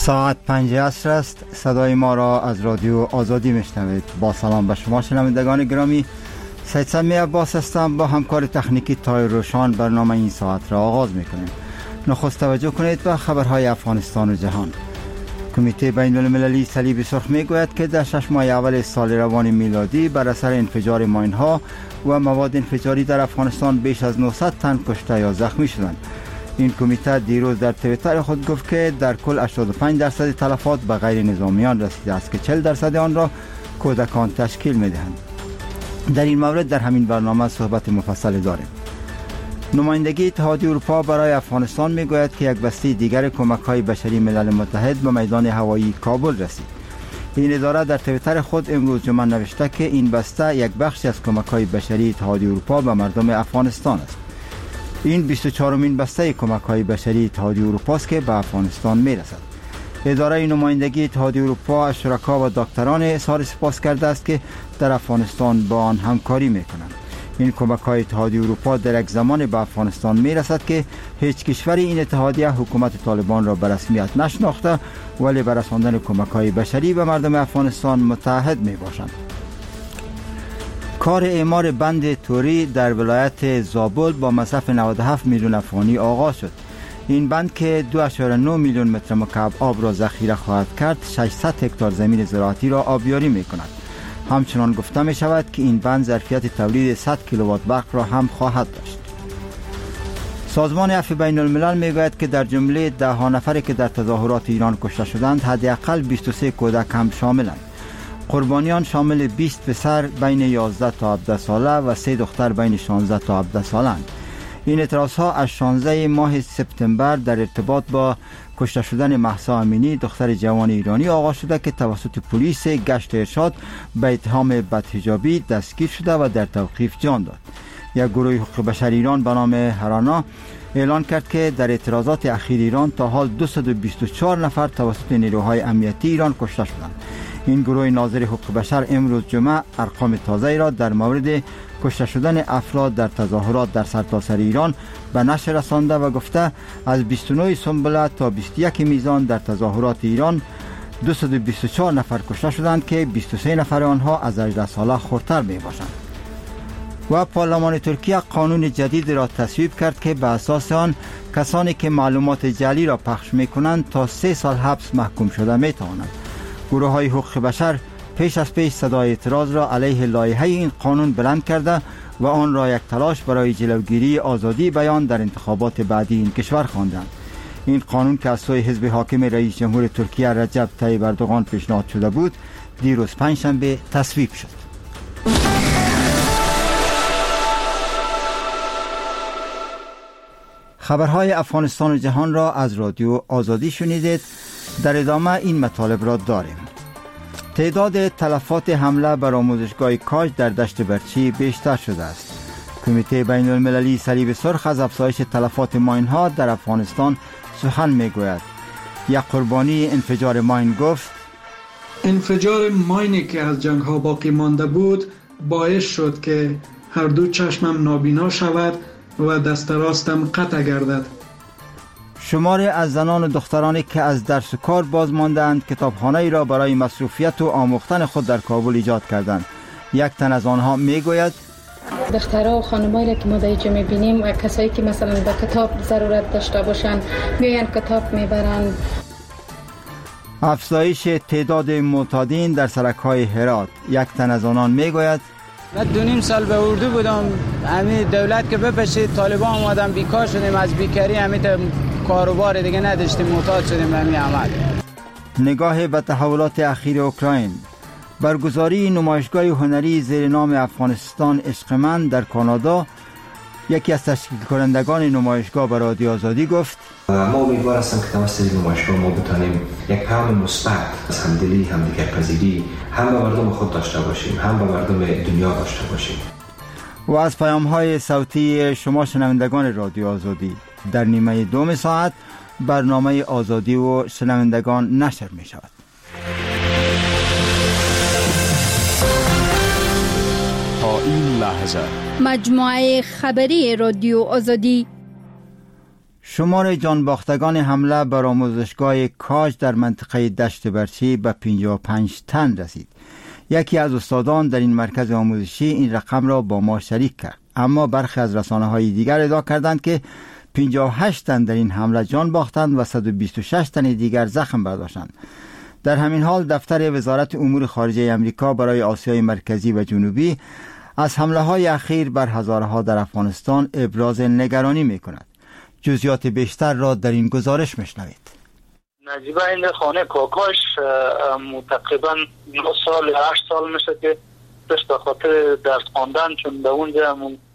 ساعت 5 عصر است. صدای ما را از رادیو آزادی میشنوید. با سلام به شما شنوندگان گرامی، سید سمی عباس هستم. با همکار تکنیکی تایر روشان برنامه این ساعت را آغاز میکنیم. نخست توجه کنید به خبرهای افغانستان و جهان. کمیته بین المللی صلیب سرخ میگوید که در 6 ماه اول سال روان میلادی بر اثر انفجار ماین‌ها و مواد انفجاری در افغانستان بیش از 900 تن کشته یا زخمی شدند. این کمیته دیروز در توییتر خود گفت که در کل 85% تلفات به غیر نظامیان رسیده است که 40% آن را کودکان تشکیل می‌دهند. در این مورد در همین برنامه صحبت مفصل داریم. نمایندگی اتحادیه اروپا برای افغانستان میگوید که یک بسته دیگر کمک‌های بشری ملل متحد به میدان هوایی کابل رسید. این اداره در توییتر خود امروز جمعه نوشته که این بسته یک بخشی از کمک‌های بشری اتحادیه اروپا به مردم افغانستان است. این 24مین بسته کمک‌های بشری اتحادیه اروپا است که به افغانستان میرسد. اداره نمایندگی اتحادیه اروپا از شرکا و دکتران اظهار سپاس کرده است که در افغانستان با آن همکاری میکنند. این کمک‌های اتحادیه اروپا در یک زمان به افغانستان میرسد که هیچ کشوری این اتحادیه حکومت طالبان را به رسمیت نشناخته، ولی به رساندن کمک‌های بشری به مردم افغانستان متحد میباشند. کار اعمار بند توری در ولایت زابل با مصرف 97 میلیون افغانی آغاز شد. این بند که 2.9 میلیون متر مکعب آب را ذخیره خواهد کرد، 600 هکتار زمین زراعتی را آبیاری می کند. همچنان گفته می شود که این بند ظرفیت تولید 100 کیلووات برق را هم خواهد داشت. سازمان عفو بین الملل می گوید که در جمله 10 نفری که در تظاهرات ایران کشته شدند، حداقل 23 کودک هم شاملند. قربانیان شامل 20 پسر بین 11 تا 17 ساله و 3 دختر بین 16 تا 17 سالند. این اعتراضها از 16 ماه سپتامبر در ارتباط با کشته شدن مهسا امینی، دختر جوان ایرانی آغاز شده که توسط پلیس گشت ارشاد به اتهام بدحجابی دستگیر شده و در توقیف جان داد. یک گروه حقوق بشر ایران به نام هرانا اعلان کرد که در اعتراضات اخیر ایران تا حال 224 نفر توسط نیروهای امنیتی ایران کشته شدند. این گروه ناظر حقوق بشر امروز جمعه ارقام تازه را در مورد کشته شدن افراد در تظاهرات در سرتاسر ایران به نشر رسانده و گفته از 29 سنبله تا 21 میزان در تظاهرات ایران 224 نفر کشته شدند که 23 نفر آنها از 18 ساله خردتر می باشند. و پارلمان ترکیه قانون جدید را تصویب کرد که به اساس آن کسانی که معلومات جعلی را پخش می کنند تا 3 سال حبس محکوم شده می توانند. گروه های حقوق بشر پیش از پیش صدای اعتراض را علیه لایحه این قانون بلند کرده و آن را یک تلاش برای جلوگیری آزادی بیان در انتخابات بعدی این کشور خواندند. این قانون که از سوی حزب حاکم رئیس جمهور ترکیه رجب طیب اردوغان پیشنهاد شده بود، دیروز پنجشنبه تصویب شد. خبرهای افغانستان و جهان را از رادیو آزادی شنیدید. در ادامه این مطالب را داریم. تعداد تلفات حمله بر آموزشگاه کاج در دشت برچی بیشتر شده است. کمیته بین المللی صلیب سرخ از افزایش تلفات ماین‌ها در افغانستان سخن میگوید. یک قربانی انفجار ماین گفت: انفجار ماینی که از جنگ‌ها باقی مانده بود باعث شد که هر دو چشمم نابینا شود و دست راستم قطع گردد. شماری از زنان و دخترانی که از درس و کار باز ماندند، کتابخانه‌ای را برای مصروفیت و آموختن خود در کابل ایجاد کردند. یک تن از آنها میگوید: دخترها و خانمایی که ما در اینجا میبینیم و کسایی که مثلا به کتاب ضرورت داشته باشن میان کتاب میبرن. افزایش تعداد معتادین در سرک‌های هرات. یک تن از آنان میگوید: من 2.5 سال به اردو بودم، همین دولت که بپشید طالبان آمدن بیکار شدیم، از بیکاری همین کاروبار دیگه نداشتیم، معتاد شدیم همین عمل. نگاه به تحولات اخیر اوکراین. برگزاری نمایشگاه هنری زیر نام افغانستان عشق من در کانادا، یکی از تشکیل کنندگان نمایشگاه به رادیو آزادی گفت: ما امیدوار هستم که توسط نمایشگاه ما بتونیم یک پیام مثبت از همدلی، همدیگرپذیری هم به مردم خود داشته باشیم، هم به مردم دنیا داشته باشیم. و از پیام‌های صوتی شما شنوندگان رادیو آزادی در نیمه دوم ساعت برنامه آزادی و شنوندگان نشر می شود. تا این لحظه مجموعه خبری رادیو آزادی. شمار جانباختگان حمله بر آموزشگاه کاج در منطقه دشت برچی به 55 تن رسید. یکی از استادان در این مرکز آموزشی این رقم را با ما شریک کرد، اما برخی از رسانه‌های دیگر ادعا کردند که 58 تن در این حمله جان باختند و 126 تن دیگر زخم برداشتند. در همین حال دفتر وزارت امور خارجه آمریکا برای آسیای مرکزی و جنوبی از حمله‌های اخیر بر هزارها در افغانستان ابراز نگرانی می‌کند. جزئیات بیشتر را در این گزارش میشنوید. نجیبه این خانه کاکاش تقریبا 9 سال 8 سال میشه که داشت به خاطر درس خواندن، چون به اونجا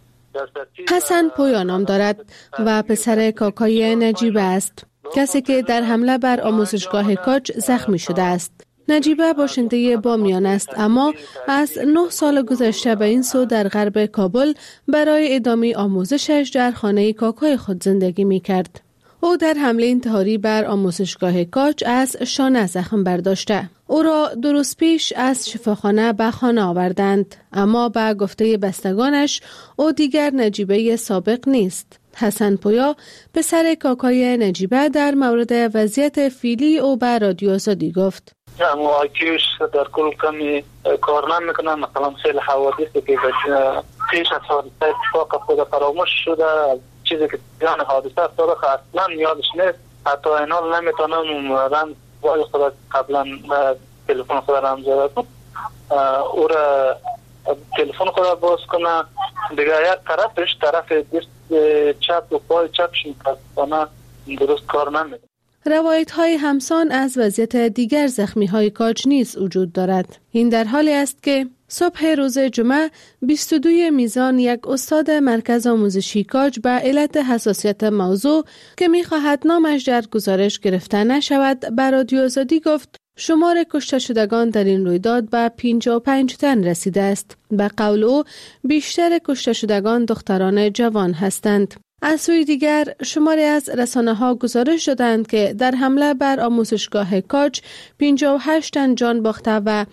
حسن پویا نام دارد و پسر کاکای نجیبه است، کسی که در حمله بر آموزشگاه کاج زخمی شده است. نجیبه باشنده بامیان است، اما از 9 سال گذشته به این سو در غرب کابل برای ادامه آموزشش در خانه کاکای خود زندگی می کرد. او در حمله انتحاری بر آموزشگاه کاج از شانه زخم برداشته. او را 2 روز پیش از شفاخانه به خانه آوردند، اما به گفته بستگانش او دیگر نجیبه سابق نیست. حسن پویا پسر کاکای نجیبه در مورد وضعیت فعلی او به رادیو آزادی گفت: اما آیکیوش در کل کمی کار نمیکنه. مثلا خیلی حوادثی که پیش از حادثه اتفاق خود فراموش شده، چیزی که جان حادثه افتاده اصلا یادش نیست. حتی این حال نمیتونم رمز خود قبلا تلفن خود رمز داد او را تلفن خود باز کنه، دیگه یک طرفش طرف دست چپ و پای چپش متاسفانه درست کار نمیکنه. روایت های همسان از وضعیت دیگر زخمی های کاج نیز وجود دارد. این در حالی است که صبح روز جمعه 22 میزان یک استاد مرکز آموزشی کاج به علت حساسیت موضوع که می‌خواهد نامش در گزارش گرفته نشود به رادیو آزادی گفت شمار کشته شدگان در این رویداد به 55 تن رسیده است. به قول او بیشتر کشته شدگان دختران جوان هستند. از سوی دیگر شماری از رسانه‌ها گزارش دادند که در حمله بر آموزشگاه کاج 58 تن جان باخته و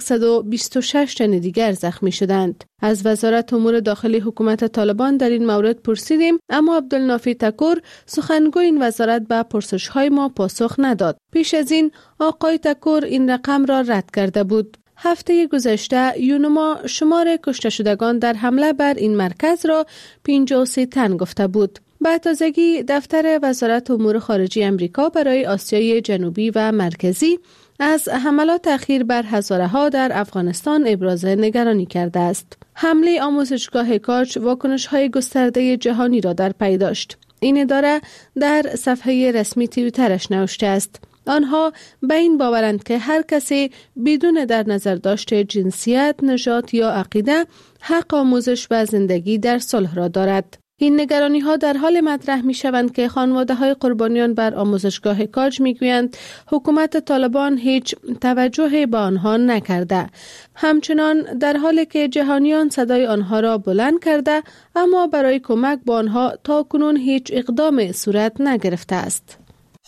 126 تن دیگر زخمی شدند. از وزارت امور داخلی حکومت طالبان در این مورد پرسیدیم، اما عبدالنافی تکور سخنگوی این وزارت به پرسش‌های ما پاسخ نداد. پیش از این آقای تکور این رقم را رد کرده بود. هفته گذشته یونما شمار کشته شدگان در حمله بر این مرکز را 53 تن گفته بود. به تازگی دفتر وزارت امور خارجه آمریکا برای آسیای جنوبی و مرکزی از حملات اخیر بر هزاره‌ها در افغانستان ابراز نگرانی کرده است. حمله آموزشگاه کاج واکنش‌های گسترده جهانی را در پی داشت. این اداره در صفحه رسمی توییترش نوشته است: آنها به این باورند که هر کسی بدون در نظر داشت جنسیت، نژاد یا عقیده حق آموزش و زندگی در صلح را دارد. این نگرانی ها در حال مطرح می شوند که خانواده های قربانیان بر آموزشگاه کاج می گویند حکومت طالبان هیچ توجه به آنها نکرده. همچنان در حالی که جهانیان صدای آنها را بلند کرده، اما برای کمک به آنها تا کنون هیچ اقدام صورت نگرفته است.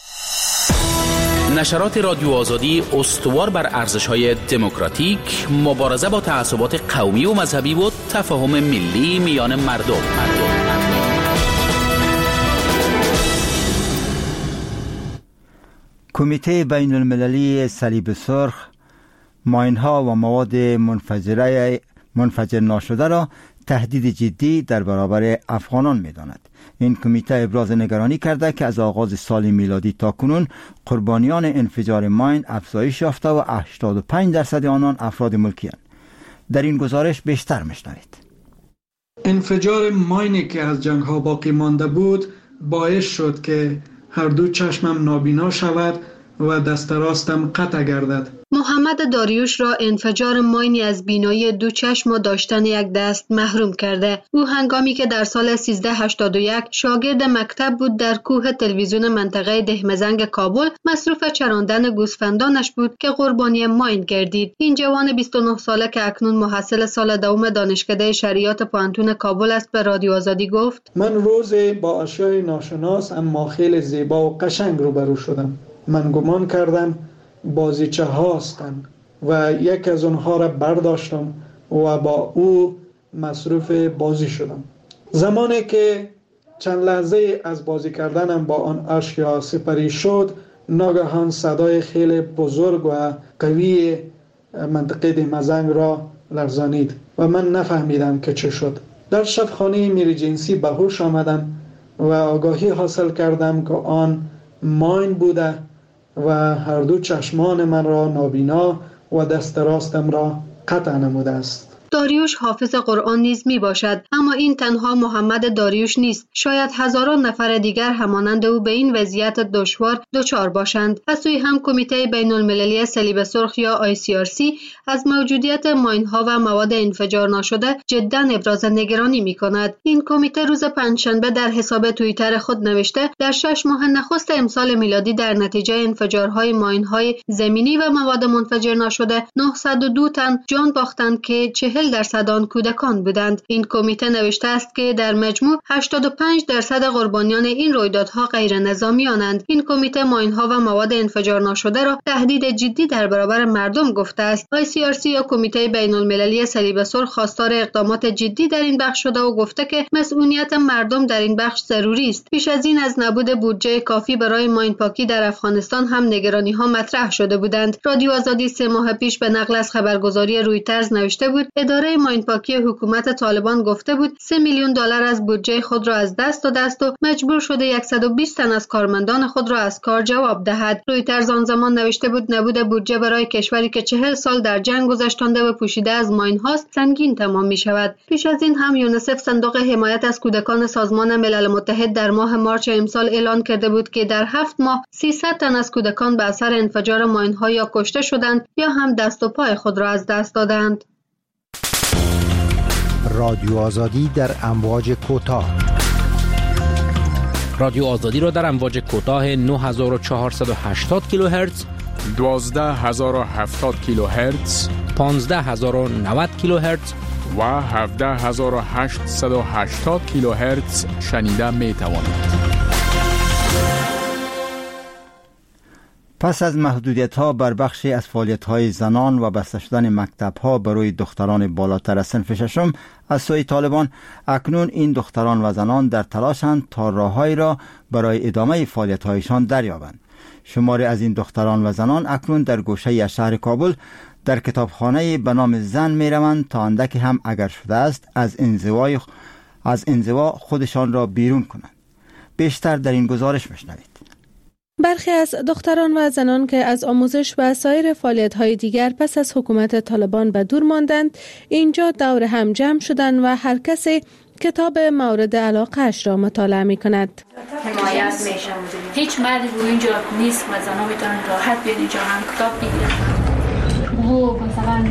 نشرات رادیو آزادی استوار بر ارزش‌های دموکراتیک، مبارزه با تعصبات قومی و مذهبی و تفاهم ملی میان مردم. کمیته بین المللی صلیب سرخ ماین‌ها و مواد منفجر ناشده را تهدید جدی در برابر افغانان می‌داند. این کمیته ابراز نگرانی کرده که از آغاز سال میلادی تا کنون قربانیان انفجار ماین افزایش یافته و 85% آنان افراد ملکی‌اند. در این گزارش بیشتر می‌شنوید. انفجار ماینی که از جنگ‌ها باقی مانده بود باعث شد که هر دو چشمم نابینا شود و دست راستم قطع گردد. محمد داریوش را انفجار ماینی از بینایی دو چشم و داشتن یک دست محروم کرده. او هنگامی که در سال 1381 شاگرد مکتب بود در کوه تلویزیون منطقه دهمزنگ کابل مصروف چراندن گوسفندانش بود که قربانی ماین گردید. این جوان 29 ساله که اکنون محصل سال دوم دانشکده شریعت پوهنتون کابل است به رادیو آزادی گفت: من روزی با اشیاء ناشناس اما خیلی زیبا و قشنگ روبرو شدم. من گمان کردم بازیچه هستند و یک از اونها را برداشتم و با او مصروف بازی شدم. زمانی که چند لحظه از بازی کردنم با آن اشیا سپری شد، ناگهان صدای خیلی بزرگ و قوی منطقه دمزنگ را لرزانید و من نفهمیدم که چه شد. در شبخانه امیرجنسی به هوش آمدم و آگاهی حاصل کردم که آن ماین بوده و هر دو چشمان من را نابینا و دست راستم را قطع نموده است. داریوش حافظ قرآن نیز می باشد، اما این تنها محمد داریوش نیست. شاید هزاران نفر دیگر همانند او به این وضعیت دشوار دچار باشند. از سوی هم کمیته بین المللی صلیب سرخ یا ICRC از موجودیت ماین‌ها و مواد انفجار ناشده جدا ابراز نگرانی می کند. این کمیته روز پنجشنبه در حساب توییتر خود نوشته در 6 ماه نخست امسال میلادی در نتیجه انفجارهای ماین‌های زمینی و مواد منفجر ناشده 902 تن جان باختند که 40% آن کودکان بودند. این کمیته نوشته است که در مجموع 85% قربانیان این رویدادها غیر نظامیانند. این کمیته ماین‌ها و مواد انفجار ناشده را تهدید جدی در برابر مردم گفته است. ICRC یا کمیته بین المللی صلیب سرخ خواستار اقدامات جدی در این بخش شده و گفته که مسئولیت مردم در این بخش ضروری است. پیش از این از نبود بودجه کافی برای ماین پاکی در افغانستان هم نگرانی‌ها مطرح شده بودند. رادیو آزادی 3 ماه پیش به نقل از خبرگزاری رویترز نوشته بود اداره ماین پاکی حکومت طالبان گفته بود $3 میلیون از بودجه خود را از دست داده است و مجبور شده 120 تن از کارمندان خود را از کار جواب دهد. رویترز آن زمان نوشته بود نبود بودجه برای کشوری که 40 سال در جنگ گذشتانده و پوشیده از ماین هاست سنگین تمام می شود. پیش از این هم یونیسف صندوق حمایت از کودکان سازمان ملل متحد در ماه مارچ امسال اعلان کرده بود که در 7 ماه 300 تن از کودکان به اثر انفجار ماین ها یا کشته شدند یا هم دست و پای خود را از دست دادند. رادیو آزادی در امواج کوتاه. رادیو آزادی را در امواج کوتاه 9480 کیلوهرتز، 12070 کیلوهرتز، 15090 کیلوهرتز و 17880 کیلوهرتز شنیده می توانید. پس از محدودیت‌ها بر بخشی از فعالیت‌های زنان و بسته شدن مکتب‌ها برای دختران بالاتر از صنف ششم از سوی طالبان، اکنون این دختران و زنان در تلاشند تا راه‌هایی را برای ادامه فعالیت‌هایشان دریابند. شماری از این دختران و زنان اکنون در گوشه از شهر کابل در کتابخانه به نام زن می‌روند تا اندکی هم اگر شده است از انزوا خودشان را بیرون کنند. بیشتر در این گزارش بشنوید. برخی از دختران و زنان که از آموزش و سایر فعالیت‌های دیگر پس از حکومت طالبان به دور ماندند، اینجا دور هم جمع شدند و هر کسی کتاب مورد علاقه‌اش را مطالعه می‌کند. حمایت میشه. هیچ مردی رو اینجا نیست و زنان میتونن راحت بیان اینجا هم کتاب بگیرن. مثلا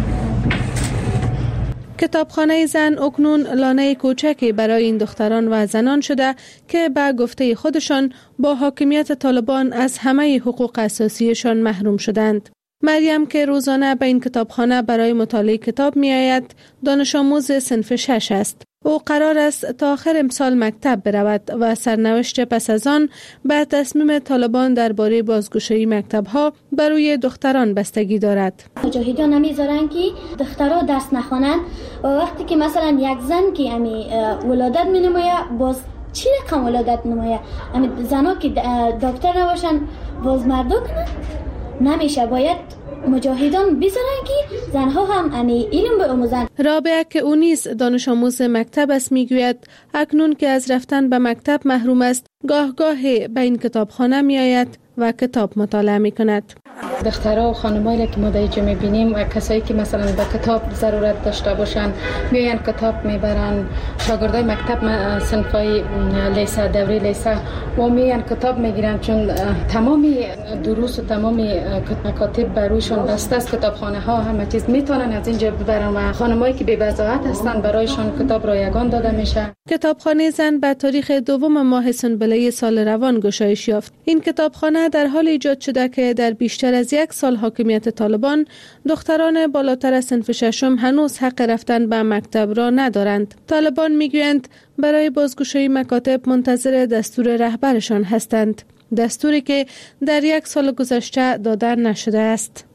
کتابخانه زن اکنون لانه کوچکی برای این دختران و زنان شده که به گفته خودشان با حاکمیت طالبان از همه حقوق اساسیشان محروم شدند. مریم که روزانه به این کتابخانه برای مطالعه کتاب می آید، دانش آموز صنف 6 است. او قرار است تا آخر امسال مکتب برود و سرنوشت پس از آن به تصمیم طالبان درباره بازگشایی مکتب‌ها برای دختران بستگی دارد. مجاهدان نمیذارن که دخترها درس نخوانند و وقتی که مثلا یک زن که ولادت مینمایه باز چی رقم ولادت نمایه، زنها که دکتر نباشن باز مردو کنن نمیشه. باید مجاهدان بذارن که زنها هم علم بیاموزن. رابعه که او نیز دانش آموز مکتب است میگوید اکنون که از رفتن به مکتب محروم است، گاه به این کتابخانه می آید و کتاب مطالعه می کند. دخترها و خانمایی که ما در اینجا میبینیم و کسایی که مثلا به کتاب ضرورت داشته باشن میاین کتاب میبرن. شاگردای مکتب صنفای لیسه دوره لیسه و میاین کتاب میگیرن، چون تمامی دروس و تمامی مکاتب برویشون بسته است. کتابخانه ها همه چیز میتونن از اینجا ببرن و خانمایی که بی بضاعت هستن برایشون کتاب رایگان داده میشه. کتابخانه زن به تاریخ 2 ماه سنبله سال روان گشایش یافت. این کتابخانه در حال ایجاد شده که در بیشتر از 1 سال حاکمیت طالبان دختران بالاتر از صنف 6 هنوز حق رفتن به مکتب را ندارند. طالبان میگویند برای بازگشایی مکاتب منتظر دستور رهبرشان هستند، دستوری که در 1 سال گذشته داده نشده است.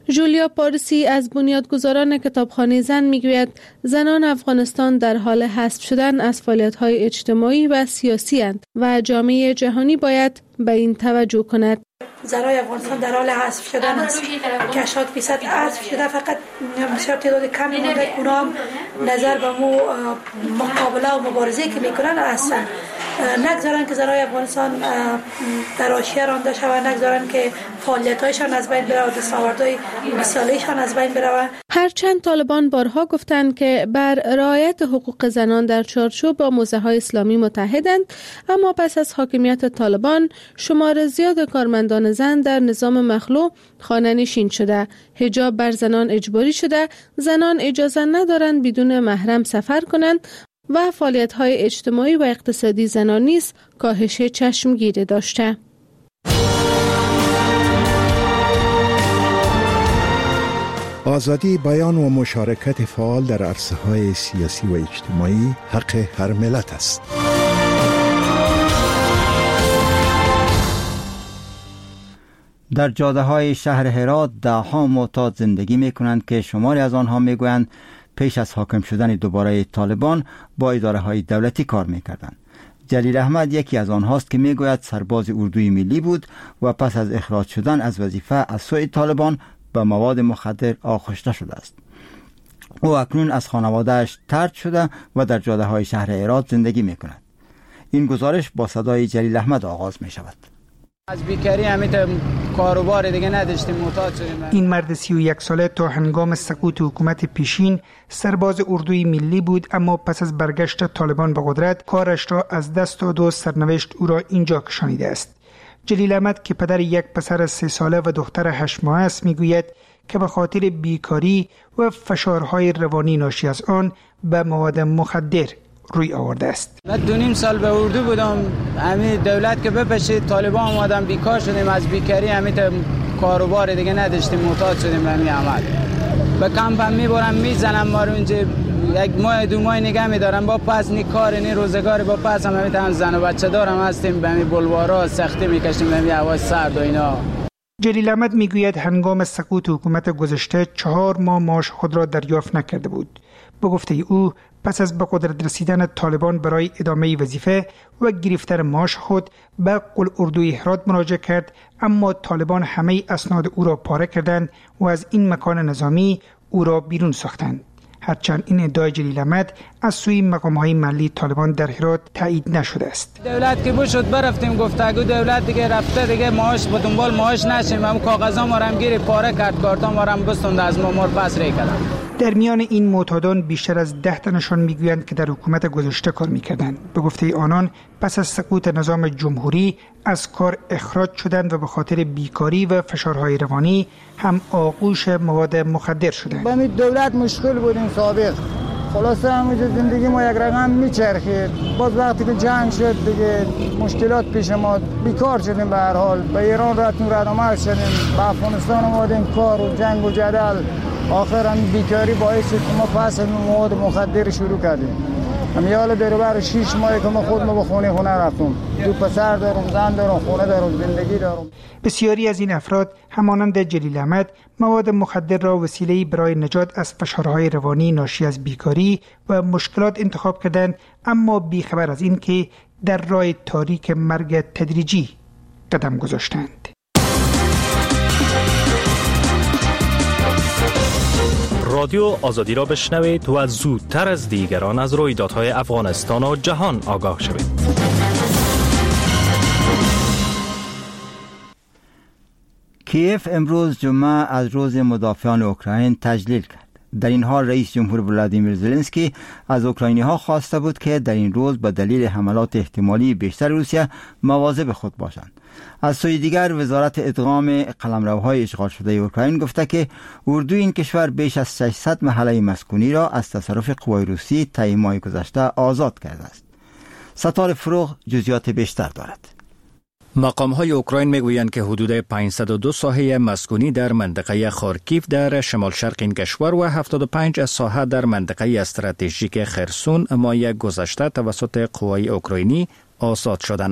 جولیا پارسی از بنیادگذاران کتابخانه زن میگوید زنان افغانستان در حال حذف شدن از فعالیت‌های اجتماعی و سیاسی اند و جامعه جهانی باید به این توجه کند. زنای افغانستان در حال حذف شدن است. 80% حذف شده، فقط بسیار تعداد کمی مونده. اونا هم نظر به مقابله و مبارزه که میکنن هستن. نگذارن که زنای افغانستان در حاشیه رانده شوند، نگذارن که فعالیت‌هایشان از بین بره و دستاوردهای 20 ساله‌شان از بین بره. هرچند طالبان بارها گفتند که بر رعایت حقوق زنان در چارچوب با موضع‌های اسلامی متحدند، اما پس از حاکمیت طالبان شمار زیاد کارمندان زن در نظام مخلوع خانه‌نشین شده، حجاب بر زنان اجباری شده، زنان اجازه ندارند بدون محرم سفر کنند و فعالیت‌های اجتماعی و اقتصادی زنان نیز کاهش چشمگیر داشته. آزادی بیان و مشارکت فعال در عرصه‌های سیاسی و اجتماعی حق هر ملت است. در جاده‌های شهر هرات ده‌ها معتاد زندگی می‌کنند که شماری از آنها می‌گویند پیش از حاکم شدن دوباره طالبان با اداره‌های دولتی کار می‌کردند. جلیل احمد یکی از آنهاست که می‌گوید سرباز اردوی ملی بود و پس از اخراج شدن از وظیفه از سوی طالبان به مواد مخدر آغشته شده است. او اکنون از خانواده‌اش طرد شده و در جاده‌های شهر هرات زندگی می‌کند. این گزارش با صدای جلیل احمد آغاز می‌شود. از بیکاری همیت کاروبار دیگه نداشتیم، معتاد شدیم. این مرد 31 ساله تا هنگام سقوط حکومت پیشین سرباز اردوی ملی بود، اما پس از برگشت طالبان به قدرت کارش را از دست داد و سرنوشت او را اینجا کشانیده است. جلیل احمد که پدر یک پسر 3 ساله و دختر 8 ماهه است میگوید که به خاطر بیکاری و فشارهای روانی ناشی از آن به مواد مخدر روی آورده است. من 2.5 سال به اردو بودم، همین دولت که بپشید طالبان اومدن بیکار شدیم، از بیکاری همین کاروبار دیگه نداشتیم، معتاد شدیم همین عمل. به کمپ هم میبرم میزنم، ما رو اونجا 1 ماه 2 ماه نگه میدارم، با پس نی کار نی روزگار با پس هم همین زن و بچه دارم هستیم، به همین بلوارا سختی میکشیم، همین هوا سرد و اینا. جلیل احمد میگوید هنگام سقوط حکومت گذشته 4 ماه معاش خود را دریافت نکرده بود. به گفته او پس از به قدرت رسیدن طالبان برای ادامه وظیفه و گرفتن معاش خود به قل اردوی هرات مراجعه کرد، اما طالبان همه اسناد او را پاره کردند و از این مکان نظامی او را بیرون ساختند. هرچند این ادعای جلیل احمد از سوی مقام‌های محلی طالبان در هرات تایید نشده است. دولت که بشد برفتیم گفتگو، دولت دیگه رفته دیگه معاش به دنبال معاش نشیم، هم کاغذا ما رو هم گیری پاره کرد، کارتا ما رو هم بستند از ما پس ری کردن. در میان این معتادان بیشتر از 10 تنشان میگویند که در حکومت گذشته کار میکردند. به گفته آنان پس از سقوط نظام جمهوری از کار اخراج شدند و به خاطر بیکاری و فشارهای روانی هم آغوش مواد مخدر شدند. با دولت مشغول بودیم سابق، خلاصه همونجا زندگی ما یک رقم میچرخید. باز وقتی که جنگ شد دیگه مشکلات پیش ما، بیکار شدیم. به هر حال به ایران رفتیم، ردامرز شدیم، به افغانستان اومدیم، کار و جنگ و جدل، آخر هم بیکاری باعث شد که ما پس مواد مخدر شروع کردیم. حالا در بر 6 ماه که ما خودمون به خونه رفتم، 2 پسر دارم، زن دارم، خونه دارم، زندگی دارم. بسیاری از این افراد همانند جلیل احمد مواد مخدر را وسیله‌ای برای نجات از فشارهای روانی ناشی از بیکاری و مشکلات انتخاب کردند، اما بیخبر از این که در راه تاریک مرگ تدریجی قدم گذاشتند. رادیو آزادی را بشنوید و زودتر از دیگران از رویدادهای افغانستان و جهان آگاه شوید. کیف امروز جمعه از روز مدافعان اوکراین تجلیل کرد. در این حال رئیس جمهور ولادیمیر زلنسکی از اوکراینی‌ها خواسته بود که در این روز به دلیل حملات احتمالی بیشتر روسیه مواظب خود باشند. از سوی دیگر وزارت ادغام قلمروهای اشغال شده اوکراین گفته که اردوی این کشور بیش از 600 محله مسکونی را از تصرف قوای روسی طی ماه گذشته آزاد کرده است. ستار فروغ جزئیات بیشتر دارد. مقام‌های اوکراین میگویند که حدود 502 ساحه مسکونی در منطقه خارکیف در شمال شرق این کشور و 75 ساحه در منطقه استراتژیک خرسون ماه گذشته توسط قوای اوکراینی آزاد شدند.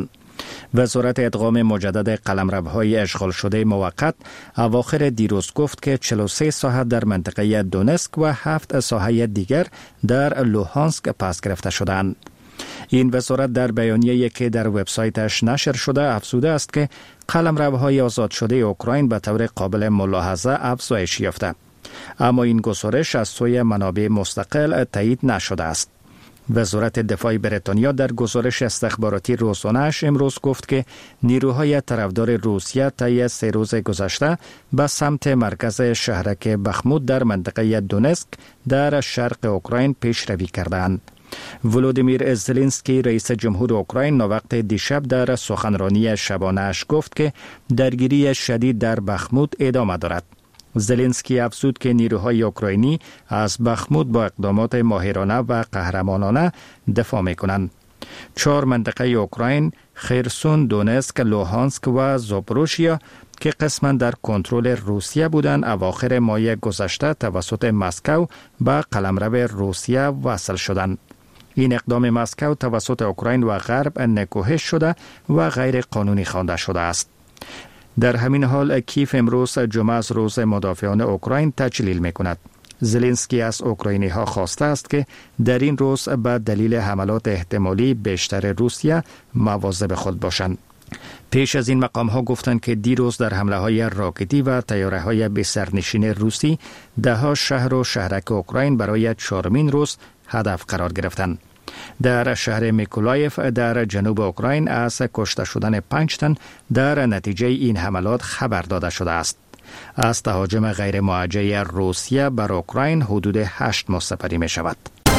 وزارت ادغام مجدد قلمروهای اشغال شده موقت اواخر دیروز گفت که 43 ساحه در منطقه دونسک و 7 ساحه دیگر در لوهانسک پس گرفته شدند. این وزارت در بیانیه‌ای که در وبسایتش نشر شده افزوده است که قلمروهای آزاد شده اوکراین به طور قابل ملاحظه افزایش یافته، اما این گزارش از سوی منابع مستقل تایید نشده است. وزارت دفاع بریتانیا در گزارش استخباراتی روزانه‌اش امروز گفت که نیروهای طرفدار روسیه طی 3 روز گذشته به سمت مرکز شهرک بخمود در منطقه دونسک در شرق اوکراین پیشروی کردند. ولودیمیر زلنسکی رئیس جمهور اوکراین وقت دیشب در سخنرانی شبانه‌اش گفت که درگیری شدید در بخمود ادامه دارد. زلنسکی افزود که نیروهای اوکراینی از بخمود با اقدامات ماهرانه و قهرمانانه دفاع می‌کنند. 4 منطقه اوکراین، خرسون، دونسک، لوهانسک و زاپوروژیا که قسما در کنترل روسیه بودند، اواخر ماه گذشته توسط مسکو به قلمرو روسیه وصل شدند. این اقدام مسکو توسط اوکراین و غرب نکوهش شده و غیر قانونی خوانده شده است. در همین حال کیف امروز جمعه از روز مدافعان اوکراین تجلیل می‌کند. زلنسکی از اوکراینی ها خواسته است که در این روز به دلیل حملات احتمالی بیشتر روسیه مواظب خود باشند. پیش از این مقام ها گفتند که دیروز در حمله های راکتی و طیاره های بی سرنشین روسی 10 شهر و شهرک اوکراین برای 4مین روز هدف قرار گرفتند. در شهر میکولایف در جنوب اوکراین از کشته شدن 5 تن در نتیجه این حملات خبر داده شده است. از تهاجم غیر موجه روسیه بر اوکراین حدود 8 ماه سپری می شود.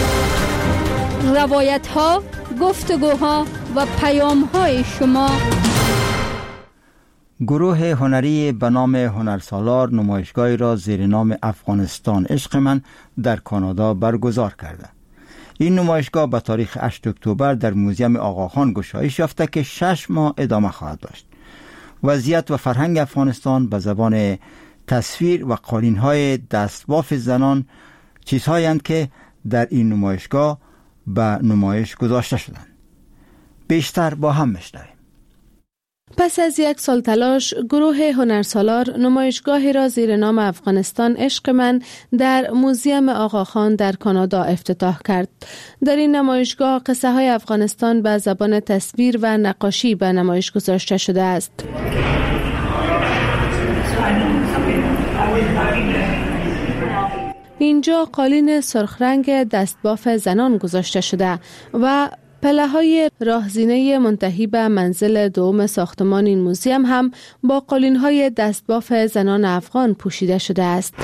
روایت ها، گفتگوها و پیام های شما. گروه هنری به نام هنرسالار نمایشگاهی را زیر نام افغانستان عشق من در کانادا برگزار کرده. این نمایشگاه به تاریخ 8 اکتبر در موزیم آقاخان گشایش یافته که 6 ماه ادامه خواهد داشت. وضعیت و فرهنگ افغانستان به زبان تصویر و قالین‌های دستباف زنان چیزهایند که در این نمایشگاه به نمایش گذاشته شدند. بیشتر با هم میشنویم. پس از 1 سال تلاش، گروه هنرسالار نمایشگاهی را زیر نام افغانستان عشق من در موزیم آقاخان در کانادا افتتاح کرد. در این نمایشگاه قصه های افغانستان به زبان تصویر و نقاشی به نمایش گذاشته شده است. اینجا قالین سرخ رنگ دستباف زنان گذاشته شده و پله های راهزینه منتهی به منزل دوم ساختمان این موزیم هم با قالین های دستباف زنان افغان پوشیده شده است.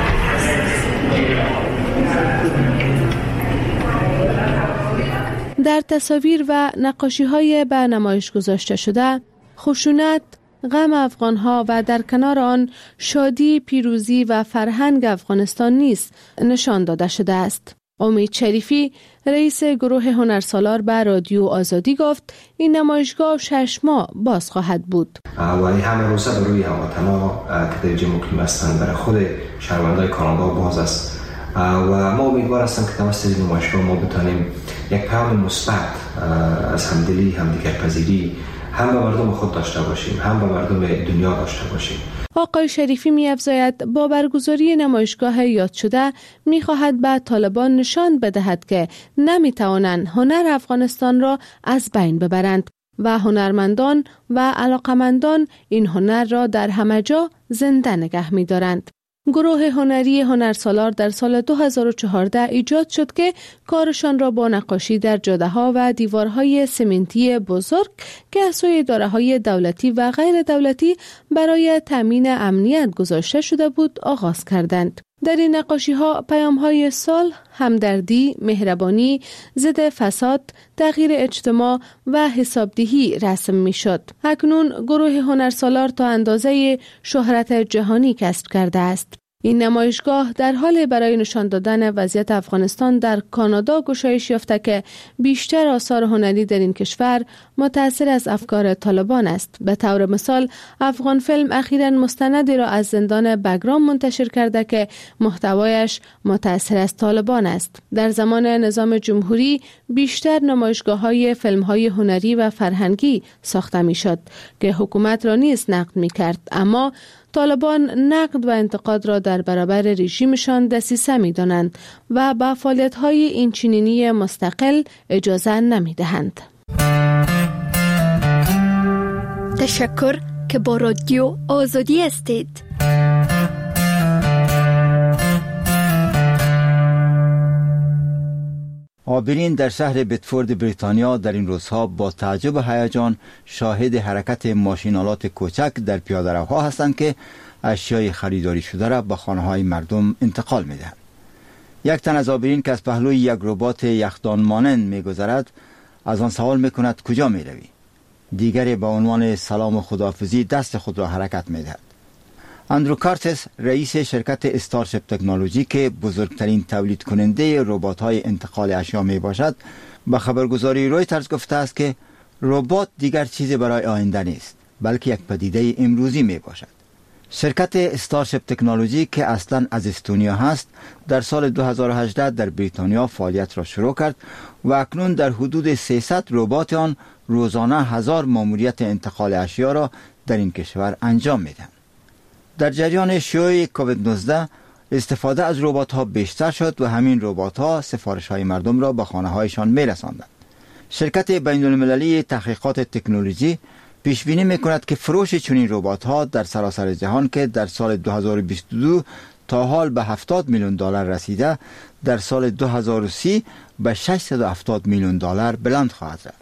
در تصاویر و نقاشی های به نمایش گذاشته شده، خشونت، غم افغانها و در کنار آن شادی، پیروزی و فرهنگ افغانستان نیز نشان داده شده است. امید شریفی رئیس گروه هنرسالار به رادیو آزادی گفت این نمایشگاه 6 ماه باز خواهد بود. و این همه روزه بروی هموطنها که در اینجا مقیم هستند برای خود شهروندان کانادا باز است و ما امیدوار هستم که توسط این نمایشگاه ما بتانیم یک پیام مثبت از همدلی، همدیگرپذیری هم به مردم خود داشته باشیم، هم به مردم دنیا داشته باشیم. آقای شریفی می‌افزاید با برگزاری نمایشگاه یاد شده می‌خواهد به طالبان نشان بدهد که نمی‌توانند هنر افغانستان را از بین ببرند و هنرمندان و علاقمندان این هنر را در همه جا زنده نگه می‌دارند. گروه هنری هنرسالار در سال 2014 ایجاد شد که کارشان را با نقاشی در جاده‌ها و دیوارهای سمنتی بزرگ که از سوی اداره‌های دولتی و غیر دولتی برای تامین امنیت گذاشته شده بود آغاز کردند. در این نقاشی‌ها پیام‌های صلح، همدردی، مهربانی، ضد فساد، تغییر اجتماع و حسابدهی رسم می‌شد. اکنون گروه هنرسالار تا اندازه شهرت جهانی کسب کرده است. این نمایشگاه در حال برای نشان دادن وضعیت افغانستان در کانادا گشایش یافته که بیشتر آثار هنری در این کشور متأثر از افکار طالبان است. به طور مثال افغان فیلم اخیراً مستندی را از زندان بگرام منتشر کرده که محتوایش متأثر از طالبان است. در زمان نظام جمهوری بیشتر نمایشگاه‌های فیلم‌های هنری و فرهنگی ساخته می‌شد که حکومت را نیز نقد می‌کرد، اما طالبان نقد و انتقاد را در برابر رژیمشان دسیسه می‌دانند و با فعالیت‌های اینچنینی مستقل اجازه نمی‌دهند. تشکر که با رادیو آزادی هستید. آبرین در شهر بتفورد بریتانیا در این روزها با تعجب و هیجان شاهد حرکت ماشین‌آلات کوچک در پیاده‌روها هستند که اشیای خریداری شده را به خانه‌های مردم انتقال می‌دهند. یک تن از آبرین که از پهلوی یک ربات یخدان مانند می‌گذرد از آن سوال می‌کند کجا می‌روی؟ دیگری به عنوان سلام و خداحافظی دست خود را حرکت می‌دهد. اندرو کارتس رئیس شرکت استارشپ تکنولوژی که بزرگترین تولید کننده ربات‌های انتقال اشیا می باشد به خبرگزاری رویترز گفته است که ربات دیگر چیزی برای آینده نیست بلکه یک پدیده امروزی می باشد. شرکت استارشپ تکنولوژی که اصلاً از استونیا هست در سال 2018 در بریتانیا فعالیت را شروع کرد و اکنون در حدود 300 ربات آن روزانه 1000 ماموریت انتقال اشیا را در این کشور انجام می‌دهند. در جریان شیوع کووید 19 استفاده از ربات‌ها بیشتر شد و همین ربات‌ها سفارش‌های مردم را به خانه‌هایشان می‌رساندند. شرکت بین‌المللی تحقیقات تکنولوژی پیش بینی می‌کند که فروش چنین ربات‌ها در سراسر جهان که در سال 2022 تا حال به 70 میلیون دلار رسیده، در سال 2030 به 670 میلیون دلار بلند خواهد رفت.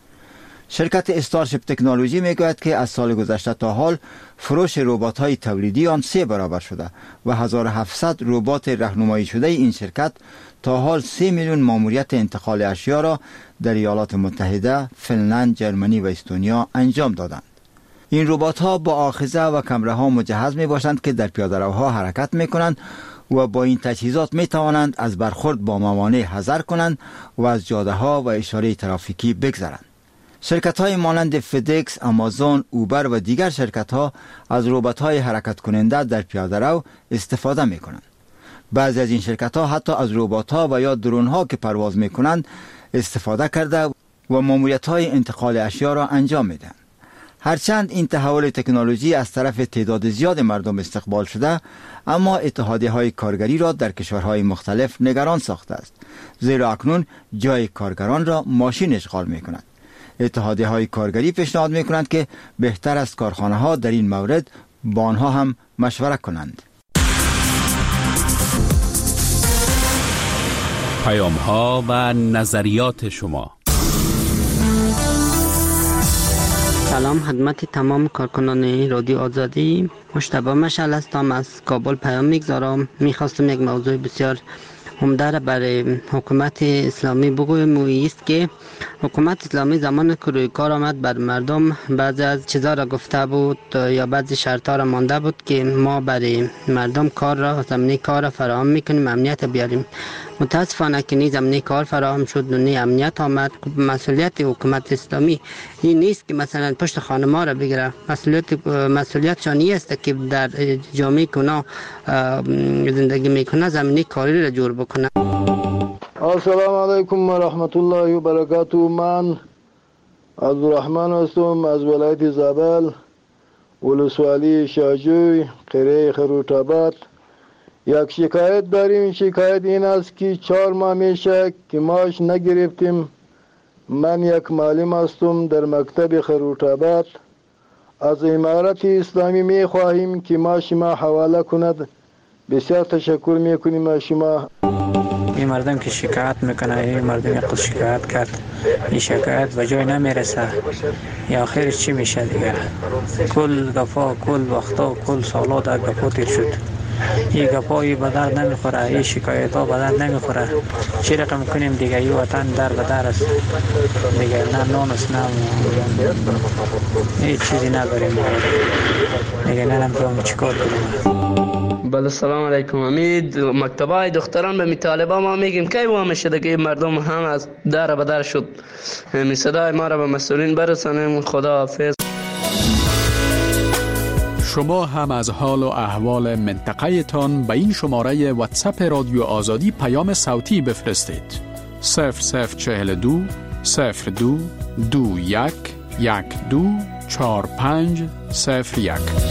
شرکت استارشپ تکنولوژی میگوید که از سال گذشته تا حال فروش ربات‌های تولیدی آن 3 برابر شده و 1700 ربات راهنمایی شده این شرکت تا حال 3 میلیون ماموریت انتقال اشیا را در ایالات متحده، فنلند، جرمنی و استونیا انجام دادند. این ربات‌ها با آخذه و کمره‌ها مجهز میباشند که در پیاده‌روها حرکت میکنند و با این تجهیزات می توانند از برخورد با موانع حذر کنند و از جاده‌ها و اشاره ترافیکی بگذرند. شرکت‌های مانند فدکس، آمازون، اوبر و دیگر شرکت‌ها از ربات‌های حرکت کننده در پیاده‌رو استفاده می‌کنند. بعضی از این شرکت‌ها حتی از ربات‌ها و یا درون‌ها که پرواز می‌کنند استفاده کرده و ماموریت‌های انتقال اشیا را انجام می‌دهند. هرچند این تحول تکنولوژی از طرف تعداد زیاد مردم استقبال شده، اما اتحادیه‌های کارگری را در کشورهای مختلف نگران ساخته است، زیرا اکنون جای کارگران را ماشین اشغال می‌کند. اتحادیه‌های کارگری پیشنهاد می‌کنند که بهتر است کارخانه‌ها در این مورد با آنها هم مشورت کنند. پیام‌ها و نظریات شما. سلام خدمت تمام کارکنان رادیو آزادی. مجتبی مشعل هستم، از کابل پیام میگذارم. میخواستم یک موضوع بسیار عمده را برای حکومت اسلامی بگویم و است که حکومت اسلامی زمان که روی کار آمد بر مردم بعضی از چیزا را گفته بود یا بعضی شرطا را مانده بود که ما برای مردم کار را زمینه کار را فراهم میکنیم، امنیت بیاریم. متاسفانه که نی زمینه کار فراهم شد و نی امنیت آمد. مسئولیت حکومت اسلامی این نیست که مثلا پشت خانما را بگیره. مسئولیتشان این است که در جامعه کنا زندگی میکنه زمینه کاری را جور بکنه. السلام علیکم و رحمت الله و برکاته. من عبدالرحمن هستم از ولایت زابل، ولسوالی شاجوی، قریه خروط‌آباد. یک شکایت داریم. شکایت این است که 4 ماه میشه که معاش نگرفتیم. من یک معلم هستم در مکتب خروط‌آباد. از امارت اسلامی می خواهیم که معاش ما حواله کند. بسیار تشکر میکنیم از شما. این مردم که شکایت میکنه، این مردم یک شکایت کرد، این شکایت به جای نمیرسه، یا آخرش چی میشه دیگه؟ کل دفعه، کل وقتا، کل سالا در گپا تیر شد. این گپایی به درد نمیخوره، این شکایت ها به درد نمیخوره. چی رقم کنیم دیگه؟ این وطن در به در است دیگه، نه نان است نه هیچ چیزی نداریم دیگه. نمیدونم چیکار کنیم. بله سلام علیکم. امید مکتبای دختران به می طالبان ما میگیم کی وام شده که مردم هم از در به در شد. می صدای ما را به مسئولین برسانیم. خدا حافظ. شما هم از حال و احوال منطقه تان به این شماره واتساپ رادیو آزادی پیام صوتی بفرستید. 0042 02 21 12 45 01.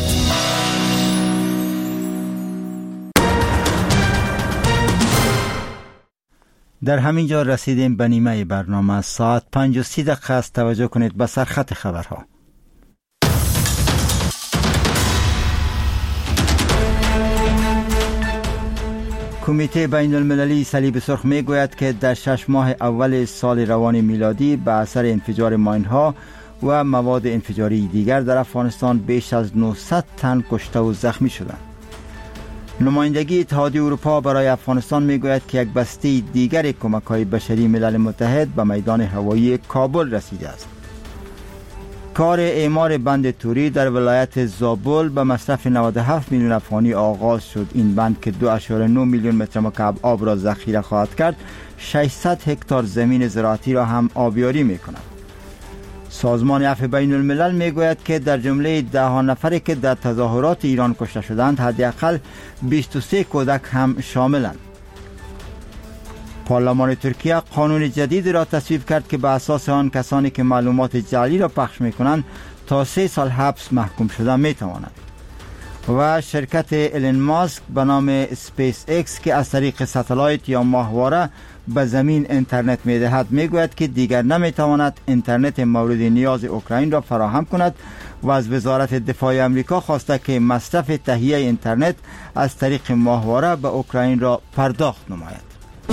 در همین جا رسیدیم به نیمه برنامه. ساعت 5:30 است. توجه کنید به سرخط خبرها. کمیته بین المللی صلیب سرخ می گوید که در 6 ماه اول سال روان میلادی به اثر انفجار ماین‌ها و مواد انفجاری دیگر در افغانستان بیش از 900 تن کشته و زخمی شدند. نمایندگی اتحادیه اروپا برای افغانستان می گوید که یک بسته دیگر کمک‌های بشری ملل متحد به میدان هوایی کابل رسیده است. کار اعمار بند توری در ولایت زابل به مصرف 97 میلیون افغانی آغاز شد. این بند که 2.9 میلیون متر مکعب آب را ذخیره خواهد کرد، 600 هکتار زمین زراعتی را هم آبیاری می کند. سازمان عفو بین الملل می گوید که در جمله 10 نفری که در تظاهرات ایران کشته شدند، حداقل 23 کودک هم شاملند. پارلمان ترکیه قانون جدید را تصویب کرد که به اساس آن کسانی که معلومات جعلی را پخش می کنند تا 3 سال حبس محکوم شده می توانند. و شرکت ایلن ماسک به نام اسپیس ایکس که از طریق ستلایت یا ماهواره به زمین اینترنت می دهد می گوید که دیگر نمی تواند اینترنت مورد نیاز اوکراین را فراهم کند و از وزارت دفاع امریکا خواسته که مصرف تهیه اینترنت از طریق ماهواره به اوکراین را پرداخت نماید.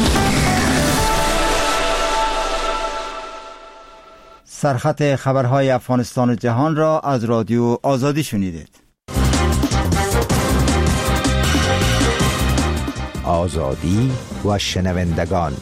سرخط خبرهای افغانستان و جهان را از رادیو آزادی شنیدید. آزادی و شنوندگان.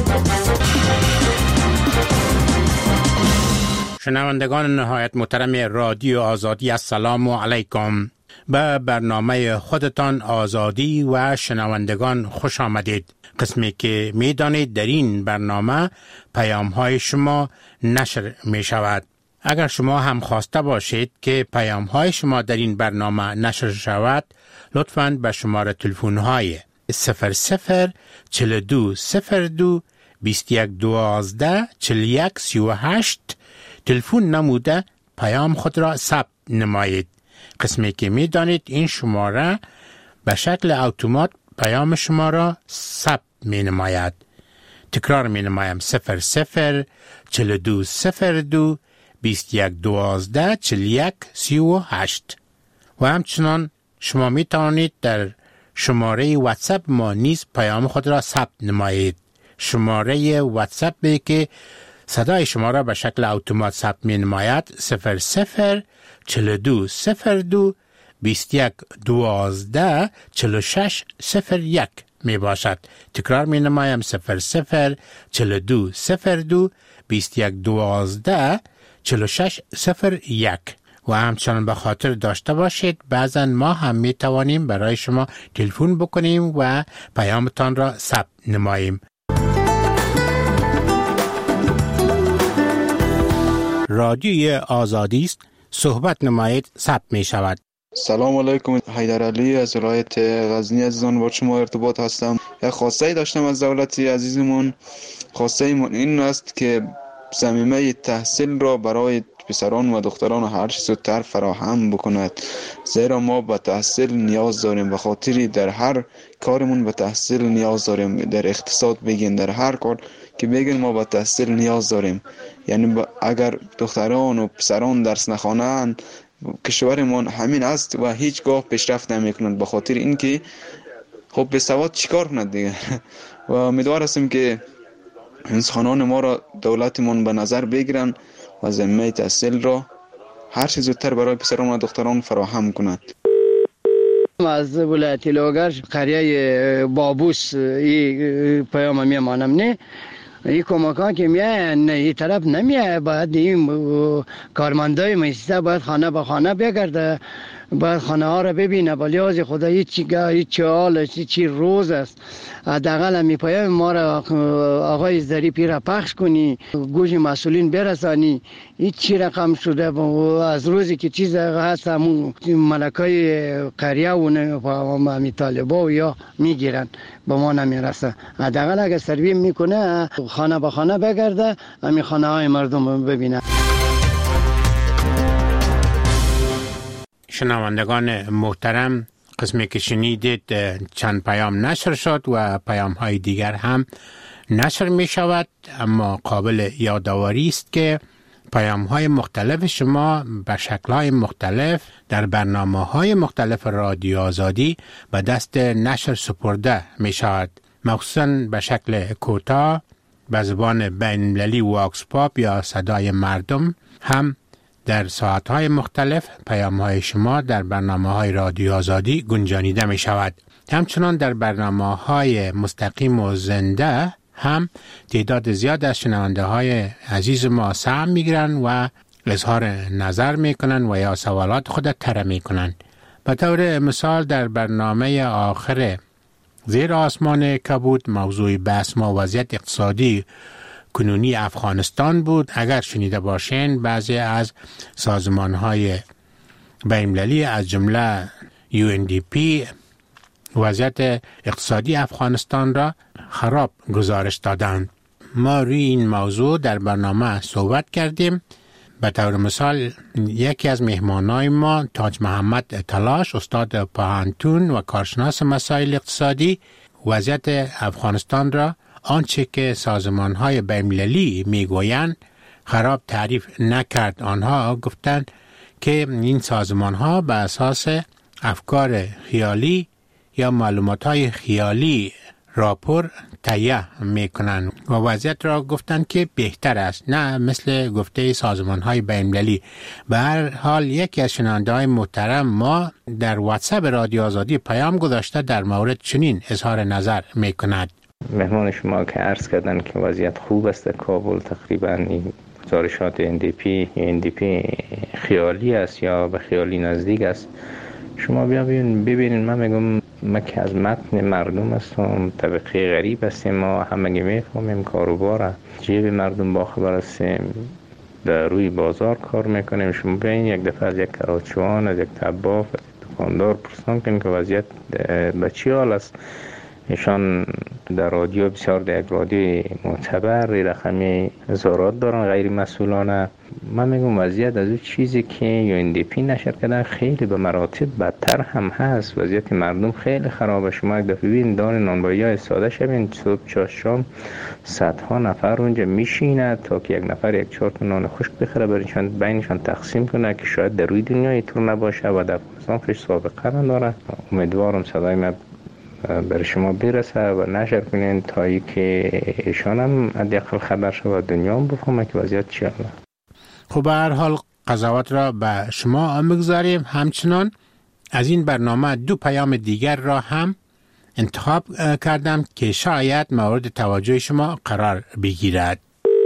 شنوندگان نهایت محترم رادیو آزادی، السلام علیکم. به برنامه خودتان آزادی و شنوندگان خوش آمدید. قسمی که می دانید در این برنامه پیام های شما نشر می شود. اگر شما هم خواسته باشید که پیام های شما در این برنامه نشر شود، لطفاً به شماره تلفن های 00 42 02 21 12 41 38 تلفن نموده پیام خود را ثبت نمایید. قسمی که می دانید این شماره به شکل اتومات پیام شما را ثبت می نماید. تکرار می نمایم 00 42 02 21 12 41 38. و همچنان شما می توانید در شماره واتساپ ما نیز پیام خود را ثبت نمایید. شماره واتساپ که صدای شما را به شکل اتومات ثبت می نماید 00 42 02 21 12 46 01 می باشد. تکرار می نمایم 00 42 02 21 12 46 01. و همچنان به خاطر داشته باشید بعضا ما هم می توانیم برای شما تلفن بکنیم و پیامتان را ثبت نماییم. رادیوی آزادی است، صحبت نمایید، ثبت می شود. سلام علیکم، حیدر علی از ولایت غزنی عزیزان با شما ارتباط هستم. یک خواسته داشتم از دولت عزیزمون. خواسته من این است که ضمیمه تحصیل را برای پسران و دختران هر چه زودتر فراهم بکند، زیرا ما به تحصیل نیاز داریم. به خاطر در هر کارمون به تحصیل نیاز داریم. در اقتصاد بگین، در هر کار که بگین ما به تحصیل نیاز داریم. یعنی اگر دختران و پسران درس نخوانند کشورمون همین است و هیچگاه پیشرفت نمیکنند. به خاطر اینکه خب به سواد چیکار کند دیگه. و امیدوار هستیم که انسانان ما را دولتمون به نظر بگیرن و ضمیمه تحصیل را هر چه زودتر برای پسران و دختران فراهم کند. از ولایت لوگر قریه بابوس این پیام میمانم. نه این کمکان که میه نه این طرف نمیه. باید این کارمندای مؤسسه باید خانه به خانه بگرده باید خانه ها را ببینه ولی از خدا هیچ حال چی روز است. حداقل می پیام ما را آقای ظریفی را پخش کنی، گوش مسئولین برسانی. هیچ چی رقم شده از روزی که چیز هست همون ملکای قریه و طالبا و یا میگیرن به ما نمیرسه. حداقل اگر سروی میکنه خانه به خانه بگرده همین خانه های مردم ببینه. شنوندگان محترم، قسمی که شنیدید چند پیام نشر شد و پیام های دیگر هم نشر می شود، اما قابل یادآوری است که پیام های مختلف شما به شکل های مختلف در برنامه های مختلف رادیو آزادی به دست نشر سپرده می شود، مخصوصا به شکل کوتاه به زبان بین المللی واکس پاپ یا صدای مردم. هم در ساعت‌های مختلف پیام‌های شما در برنامه‌های رادیو آزادی گنجانیده می‌شود. همچنان در برنامه‌های مستقیم و زنده هم تعداد زیاد از شنونده‌های عزیز ما سهم می‌گیرند و اظهار نظر می‌کنند و یا سوالات خود طرح می‌کنند. به طور مثال در برنامه آخر زیر آسمان کبود موضوع بحث ما وضعیت اقتصادی کنونی افغانستان بود. اگر شنیده باشین بعضی از سازمان‌های بین‌المللی از جمله UNDP وضعیت اقتصادی افغانستان را خراب گزارش دادند. ما روی این موضوع در برنامه صحبت کردیم. به طور مثال یکی از مهمانای ما تاج محمد تلاش، استاد پوهنتون و کارشناس مسائل اقتصادی، وضعیت افغانستان را آنچه که سازمان‌های بین‌المللی میگویند خراب تعریف نکرد. آنها گفتند که این سازمان‌ها به اساس افکار خیالی یا معلومات‌های خیالی راپور تهیه میکنند و وضعیت را گفتند که بهتر است، نه مثل گفته سازمان‌های بین‌المللی. به هر حال یکی از شنونده‌های محترم ما در واتساپ رادیو آزادی پیام گذاشته در مورد چنین اظهار نظر میکند. مهمان شما که عرض کردن که وضعیت خوب است در کابل، تقریبا این گزارشات NDP خیالی است یا به خیالی نزدیک است. شما ببینید من میگم ما که از متن مردم هستم، طبقه غریب هستیم، ما همگی میفهمیم کاروبار جیب مردم باخبر هستیم، در روی بازار کار میکنیم. شما ببین یک دفعه از یک کراچوان، از یک طباخ، از یک دکاندار پرسان کنیم که وضعیت به چی حال است. ایشان در رادیو بسیار در یک رادیو معتبر رقمی اظهارات دارن غیر مسئولانه. من میگم وضعیت از اون چیزی که UNDP نشر کردن خیلی به مراتب بدتر هم هست. وضعیت مردم خیلی خرابه. شما یک دفعه ببین دان نانوایی ساده شوین صبح چا شام صدها نفر اونجا میشینه تا که یک نفر یک 4 تا نان خشک بخره برایشان بینشان تقسیم کنه که شاید در روی دنیا اینطور نباشه و در افغانستان خیلی سابقه داره. امیدوارم صدای من بر شما برسه و نشر کنین تا ای که ایشان هم حداقل خبر شود دنیا هم بفهمه که وضعیت چیه. خب به هر حال قضاوت را به شما بگذاریم. همچنان از این برنامه 2 پیام دیگر را هم انتخاب کردم که شاید مورد توجه شما قرار بگیرد.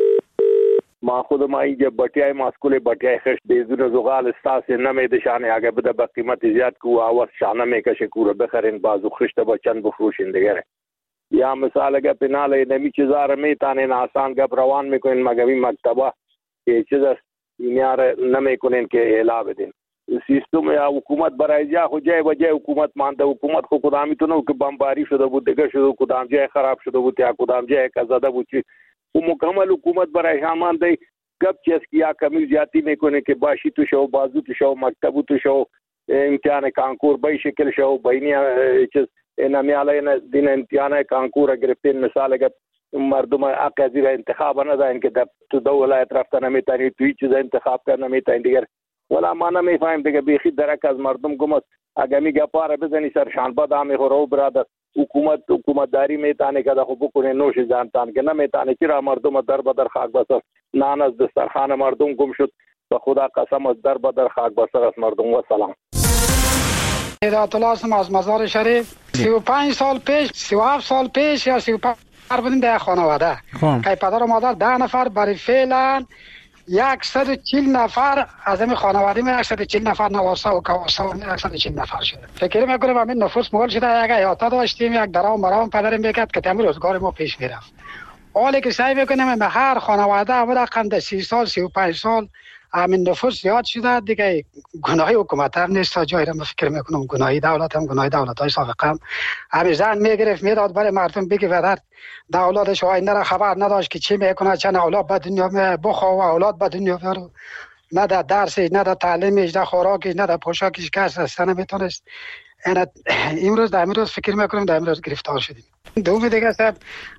ما خودم اینجا بټیای ماسکول بټیای خش بیزونه زغال استاس نمیده شانه اگه بده به قیمت زیاد کو آواز شانه میکشه کوره بخرین بازو خشت با چند بفروشین دیگه. یا مثال اگه پناله نمی چیزا میتانین آسان گپ روان میکنین مگوی مکتبه که چیز میار نمیکنین که اعلام بدین. سیستم یا حکومت برای جا خو جای وجه حکومت مانده. حکومت خو کدامی تو نو که بمباری شده بود دیگه شده کدام جای خراب شده بود یا کدام جای کزاده بود چی و مکمل حکومت برای همان دی گپ چیز کیا کمی زیادتی میکنه که باشی تو شو بازو تو شو مکتب تو شو امتحان کانکور به شکل شو بینی چیز نمیاله دین امتحان کانکور گرفتین مثال اگر مردم اقاضی انتخاب ندارن که تو دو ولایت رفتن نمیتونی توی چیز انتخاب کردن نمیتونی دیگر ولا ما نمیفهم دیگه بیخی درک از مردم گمست اگه میگه پاره بزنی سرشان باد همه خورو برادر حکومتداری میتونه که خو بکنه نوش جانتان که نمیتونه چرا مردم در بدر خاک بسر نان از دسترخوان مردم گم شد به خدا قسم از در بدر خاک بسر از مردم. و سلام. هدایت الله هستم از مزار شریف. 35 سال پیش 37 سال پیش یا 35 بودیم در خانواده که پدر و مادر 10 نفر برای فعلا 140 نفر از این خانواده ما 140 نفر نواسا و کواسا و 140 نفر شده. فکر میکنم همین نفوس مول شده. یک ایاتا داشتیم، یک درام مرام پدرم میکرد که تمام روزگار ما پیش میرفت. حالی که سعی میکنم به هر خانواده اول رقم 30 سال 35 سال همین نفوس زیاد شده دیگه. گناهی حکومت هم نیست تا جایی را من فکر میکنم گناهی دولت هم گناهی دولت های سابقه هم همین زن میگرفت میداد برای مردم بگی ودر دولتش آینده را خبر نداشت که چی میکنه، چند اولاد به دنیا بخواه و اولاد به دنیا بیارو، نه در درسش نه در تعلیمش نه خوراکش نه در پوشاکش کس رسته نمیتونست. امروز در امروز فکر میکنم در امروز گرفتار شدیم. دومی دیگه صاحب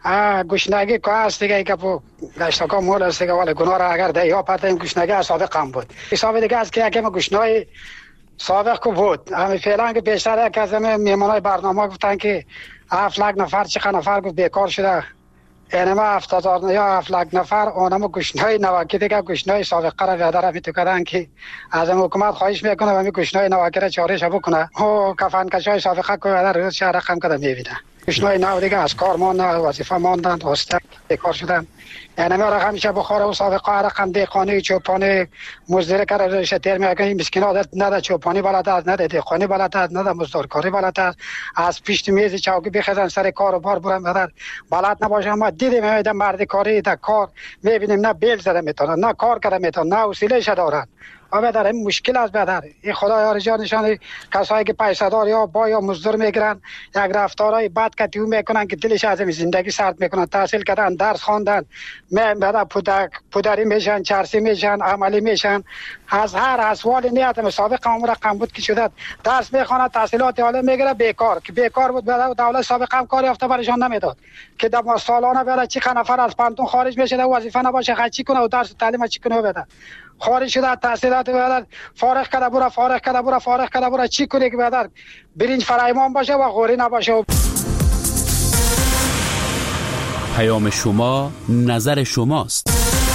گشنگی که هست دیگه که با گشتاکا مول است دیگه، ولی گناه را اگر ده یا پرتیم گشنگی سابق هم بود. حساب دیگه است که اگه گشنای سابق کو بود همین فعلا که بیشتر یک از میمانای برنامه گفتن که 7 لک نفر چه نفر گفت بیکار شده، یعنی ما 70,000 یا 7 لک نفر اونم گشنای نواکی دیگه گشنای سابقه را وعده را میتونن که از حکومت خواهش میکنه و می گشنای نواکی را چارش بکنه و کفن کشای سابقه کو وعده روز شهر رقم کده میبینه. گشنای نو دیگه از کار ماندن، وظیفه ماندن، واسطه بیکار شدن. یعنی ما رقم میشه بخوره و سابقه رقم دیقانی چوپانی مزدور کرده روش تر میکنه. مسکینا نه در چوپانی بلد است، نه در دیقانی بلد است، نه در مزدورکاری بلد است. از پیش میز چوکی بخزن سر کار و بار برن بلد نباشه. ما دیدیم در مرد کاری در کار میبینیم نه بیل زده میتونن، نه کار کرده میتونن، نه حوصله‌اش دارن. و در این مشکل است بدر این خدای جانشان کسایی که پیسه دار یا با یا مزدور میگیرن یک رفتارهای بد کتیو میکنن که دلش از زندگی سرد میکنن. تحصیل کردن، درس خواندن، بعد پدری میشن، چرسی میشن، عملی میشن. از هر احوال نیت مسابقه هم رقم بود که شده درس میخونه، تحصیلات عالی میگیره، بیکار که بیکار بود دولت سابقه هم کاری یافته برشان نمیداد که در سالانه بره چی نفر از پانتون خارج میشه و وظیفه نباشه چی کنه و درس تعلیم چی کنه بده. خارج شده تحصیلات بعد فارغ کرده برا چی کنه که بعد برنج فرایمان باشه و غوری نباشه. پیام شما نظر شماست.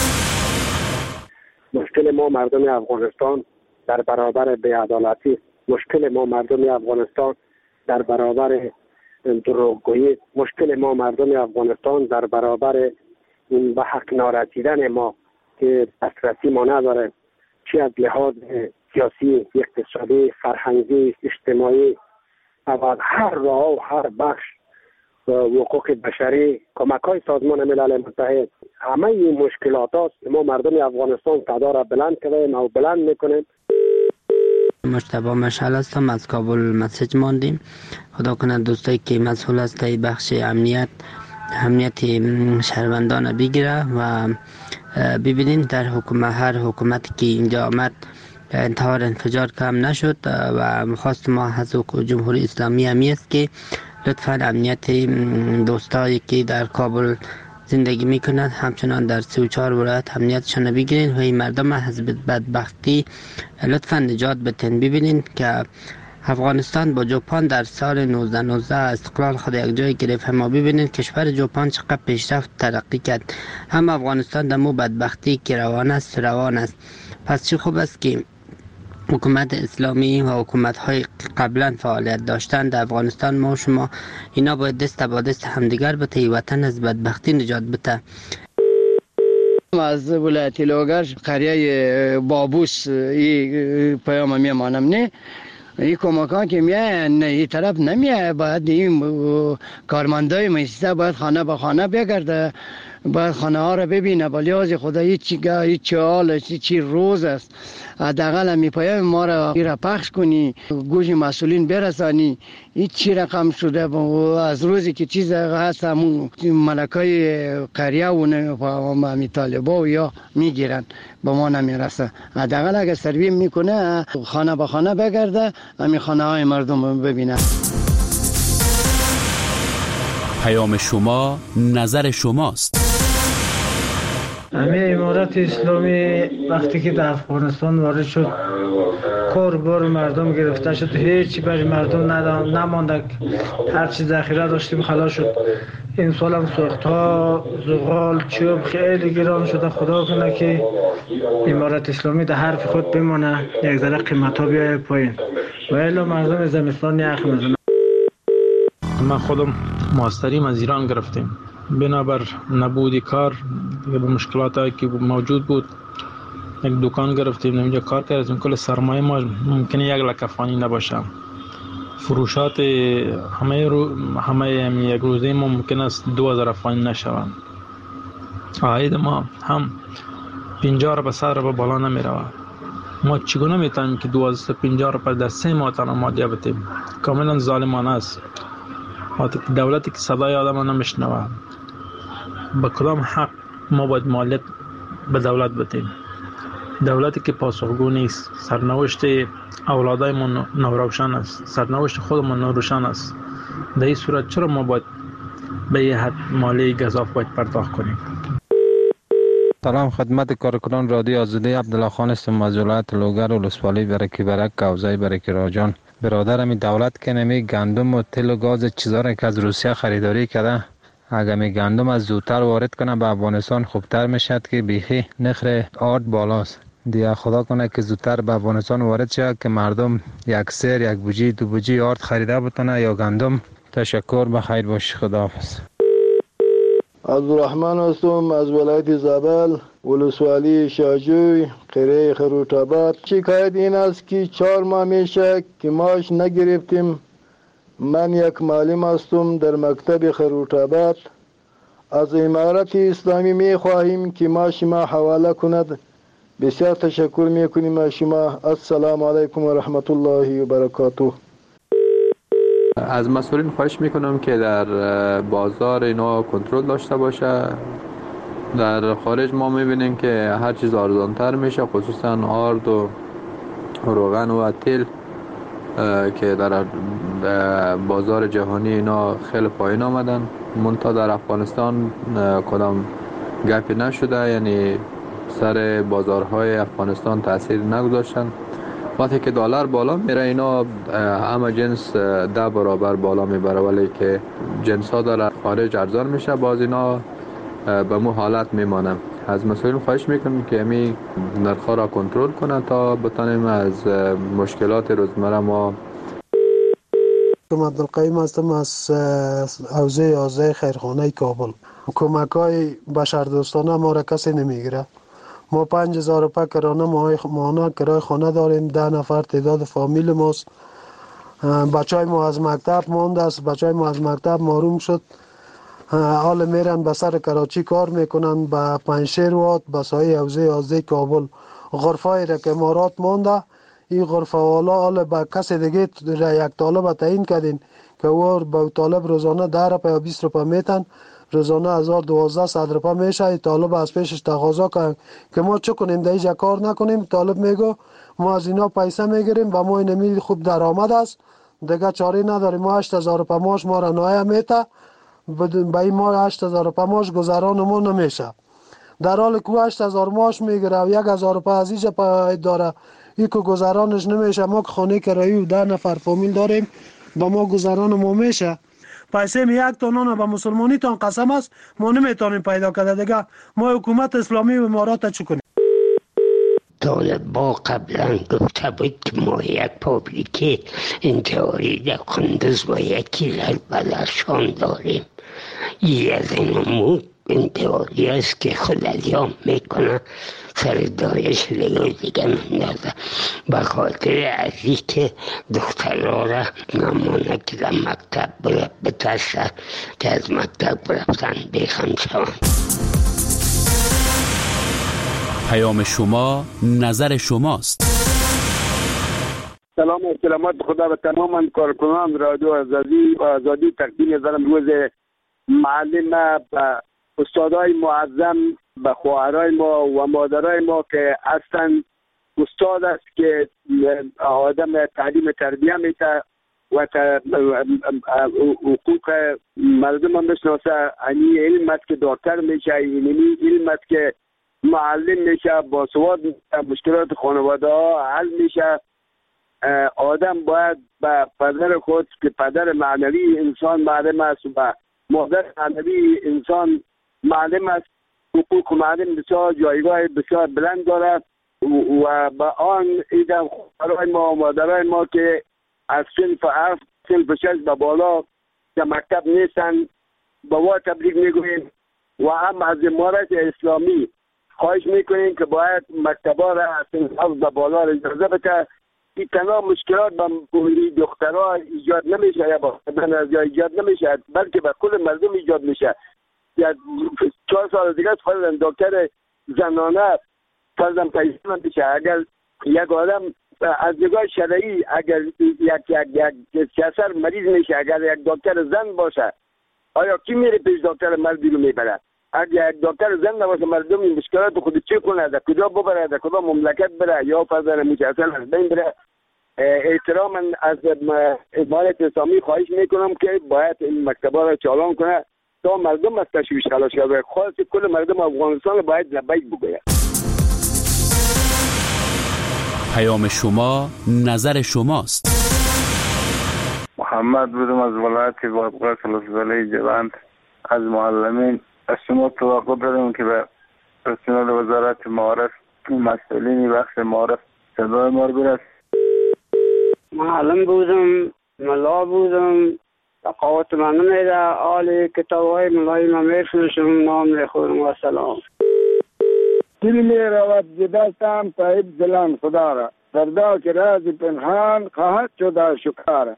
مشکل ما مردم افغانستان در برابر بی‌عدالتی، مشکل ما مردم افغانستان در برابر دروغگویی، مشکل ما مردم افغانستان در برابر این به حق نارسیدن ما که دسترسی ما نداره، چی از لحاظ سیاسی، اقتصادی، فرهنگی، اجتماعی و هر راه و هر بخش حقوق بشری، کمک‌های سازمان ملل متحد، همه این مشکلات است که ما مردم افغانستان صدا را بلند کردیم و بلند میکنیم. مجتبی مشعل هستم، از کابل مسیج ماندیم. خدا کنه دوستایی که مسئول است بخش امنیت شهروندان بگیره و ببینین در هر حکومتی که اینجا آمد انتحار انفجار کم نشد و خواست ما از جمهوری اسلامی همی است که لطفا امنیت دوستایی که در کابل زندگی میکنند همچنان در 34 ولایت امنیتشان بگیرین و این مردم از بدبختی لطفا نجات بدین. ببینین که افغانستان با ژاپن در سال 1919 استقلال خود یک جای گرفت. ما ببینید کشور ژاپن چقدر پیشرفت ترقی کرد، هم افغانستان در مو بدبختی که روان است. پس چه خوب است که حکومت اسلامی و حکومت‌های قبلا فعالیت داشتند در افغانستان. ما شما اینا باید دست با دست همدیگر بته وطن از بدبختی نجات بده. از ولایت لوگر قریه بابوس این پیام میمانم نه این کمکان که میاین این طرف نمیاد. باید این کارمندای مؤسسه باید خانه به خانه بگرده، باید خانه ها را ببینه. ولی از خدا هیچ حال چی روز است حداقل می پیام ما را پخش کنی، گوش مسئولین برسانی. هیچ چی رقم شده از روزی که چیز هست همون ملکای قریه و می طالبا و یا میگیرن با ما نمیرسه. حداقل اگر سروی میکنه خانه به خانه بگرده همین خانه های مردم ببینه. پیام شما نظر شماست. همه امارت اسلامی وقتی که در افغانستان وارد شد کار بار مردم گرفته شد، هیچی برای مردم نمانده، هرچی ذخیره داشتیم خلاص شد. این سال هم سوخت‌ها، زغال، چوب خیلی گران شده. خدا کنه که امارت اسلامی در حرف خود بمانه، یک ذره قیمت‌ها بیاید پایین و الا مردم زمستان یخ میزنه. من خودم ماستریم از ایران گرفتیم، بنابر نبودی کار به مشکلاتی که موجود بود یک دکان گرفتیم اینجا کار کردیم. کل سرمایه ما ممکنه 1 لک افغانی نباشه. فروشات همه یک روزه ما ممکن است 2000 افغانی نشوند. عاید ما هم 50 رو به 100 رو بالا نمی رود. ما چگونه میتونیم که 250 رو در 3 ماه تنها مادیه بتیم؟ کاملا ظالمانه است. دولتی که صدای آدم نمیشنوه، به کدام حق ما باید مالیات به دولت بتیم؟ دولتی که پاسخگو نیست. سرنوشت اولادای ما ناروشن است، سرنوشت خودمون ناروشن است. در این صورت چرا ما باید به یه حد مالی گزاف باید پرداخت کنیم؟ سلام خدمت کارکنان رادیو آزادی. عبدالله خان هستم از ولایت لوگر و لسوالی برکی برک کوزای برکی راجان. برادرم دولت که نمی گندم و تل و گاز چیزا را که از روسیه خریداری کرده، اگر می گندم از زودتر وارد کنه به افغانستان خوبتر میشد که بیخی نخر آرد بالاست. دیگه خدا کنه که زودتر به افغانستان وارد شد که مردم یک سیر، یک بوجی، 2 بوجی آرد خریده بتونه یا گندم. تشکر، بخیر باش، خداحافظ. عبدالرحمن هستم از ولایت زابل ولسوالی شاجوی قریه خروط‌آباد. شکایت این است که 4 ماه میشه که ماش نگرفتیم. من یک معلم هستم در مکتب خروط‌آباد. از امارت اسلامی میخواهیم که ماش ما حواله کند. بسیار تشکر میکنیم از شما. السلام علیکم و رحمت الله و برکاته. از مسئولین خواهش میکنم که در بازار اینا کنترل داشته باشه. در خارج ما میبینیم که هر چیز ارزانتر میشه، خصوصا آرد و روغن و تیل که در بازار جهانی اینا خیلی پایین آمدن. منتها در افغانستان کدام گپی نشده، یعنی سر بازارهای افغانستان تاثیر نگذاشتن. وقتی که دلار بالا میره اینا همه جنس 10 برابر بالا میبره، ولی که جنس ها در خارج ارزان میشه، باز اینا به مو حالت میمانه. از مسئولین خواهش میکنم که امی نرخ را کنترل کنن تا بتانیم از مشکلات روزمره ما. عبدالقیم هستم از حوزه 11 خیرخانه کابل. کمک های بشردوستانه ما را کسی نمیگیره. ما 5000 روپیه کرانه ماهانه کرای خانه داریم. 10 نفر تعداد فامیل ماست. بچهای ما از مکتب مانده است. بچهای ما از مکتب محروم شد. حال میرن به سر کراچی کار میکنن، به پنجشیر واد، به سایه حوزه 11 کابل. غرفه را که امارات مانده، این غرفه والا حال به کسی دیگه یک طالب تعیین کردین که او به طالب روزانه 10 روپیه یا 20 روپیه میتن. روزانه 1200 روپیه میشه. طالب از پیشش تقاضا کنن که ما چه کنیم، در اینجا کار نکنیم. طالب میگه ما از اینا پیسه میگیریم و ما اینمی خوب درآمد است، دیگه چاره نداریم. ما 8000 روپیه ماش ما را نایه میته. به این ما 8000 روپیه ماش گذران ما نمیشه. در حالی که 8000 ماش میگیره و 1000 روپیه از اینجا پاید داره، این که گذرانش نمیشه. ما که خانه کرایی و 10 نفر فامیل داریم، با ما گذران ما میشه. پیسه می 1 تن به مسلمانی تان قسم است ما نمیتونیم پیدا کرده. دیگه ما حکومت اسلامی و امارات چه کنیم؟ طالبا قبلا گفته بود که ما یک فابریکه انتحاری در قندوز با 1 کیلو بلرشان داریم. یه از این انتحاری است که خود الیام میکنه، سردایش دیگه مندازه. به خاطر از این که دخترها را نمانه که در مکتب بترسه که از مکتب رفتن بیخم شوند. پیام شما، نظر شماست. سلام و سلامت خدا به تمام کارکنان رادیو آزادی تقدیم دارم. روز معلم به استادای معظم، به خواهرای ما و مادرای ما که هستن. استاد است که آدم تعلیم تربیه میده و حقوق مردم هم بشناسه. این علم است که دکتر میشه، این علم است که معلم میشه، باسواد میشه، مشکلات خانواده ها حل میشه. آدم باید به پدر خود که پدر معنوی انسان معلم است و مادر معنوی انسان معلم است. حقوق معلم بسیار جایگاه بسیار بلند دارد و به آن ایدم خواهرای ما و مادرای ما که از صنف 7 صنف 6 به بالا در مکتب نیستن با تبریک میگوییم. و هم از امارت اسلامی خواهش میکنیم که باید مکتبا را از حفظ بالا را اجازه بده. این تنها مشکلات با دخترها ایجاد نمیشه یا با یا ایجاد نمیشه، بلکه به کل مردم ایجاد میشه. یا 4 سال دیگه فرضاً دکتر زنانه فرضاً پیدا میشه. اگر یک آدم از نگاه شرعی اگر یک کسر مریض میشه، اگر یک دکتر زن باشه، آیا کی میره پیش دکتر مردی رو میبره؟ اگر یک دکتر زن نباشه، مردم این مشکلات خود چی کنه؟ در کجا ببره؟ در کدام مملکت بره؟ یا فرضاً متأصل از بین بره؟ احتراما از امارت اسلامی خواهش میکنم که باید این مکتبا را چالان کنه تا مردم از تشویش خلاص شود. خاص کل مردم افغانستان باید لبیک بگوید. پیام شما نظر شماست. محمد بودم از ولایت بادغیس ولسوالی جوند. از معلمین از شما توقع داریم که به رسانه وزارت معارف مسئولین بخش معارف صدای ما برسد. معلم بودم، ملا بودم، تقاوت من نمیده. آلی کتابای ملای من میفروشم، نام نخورم و سلام. دل می رود جدستم صاحب دلان خدا را، فردا که راز پنهان خواهد شد شکار.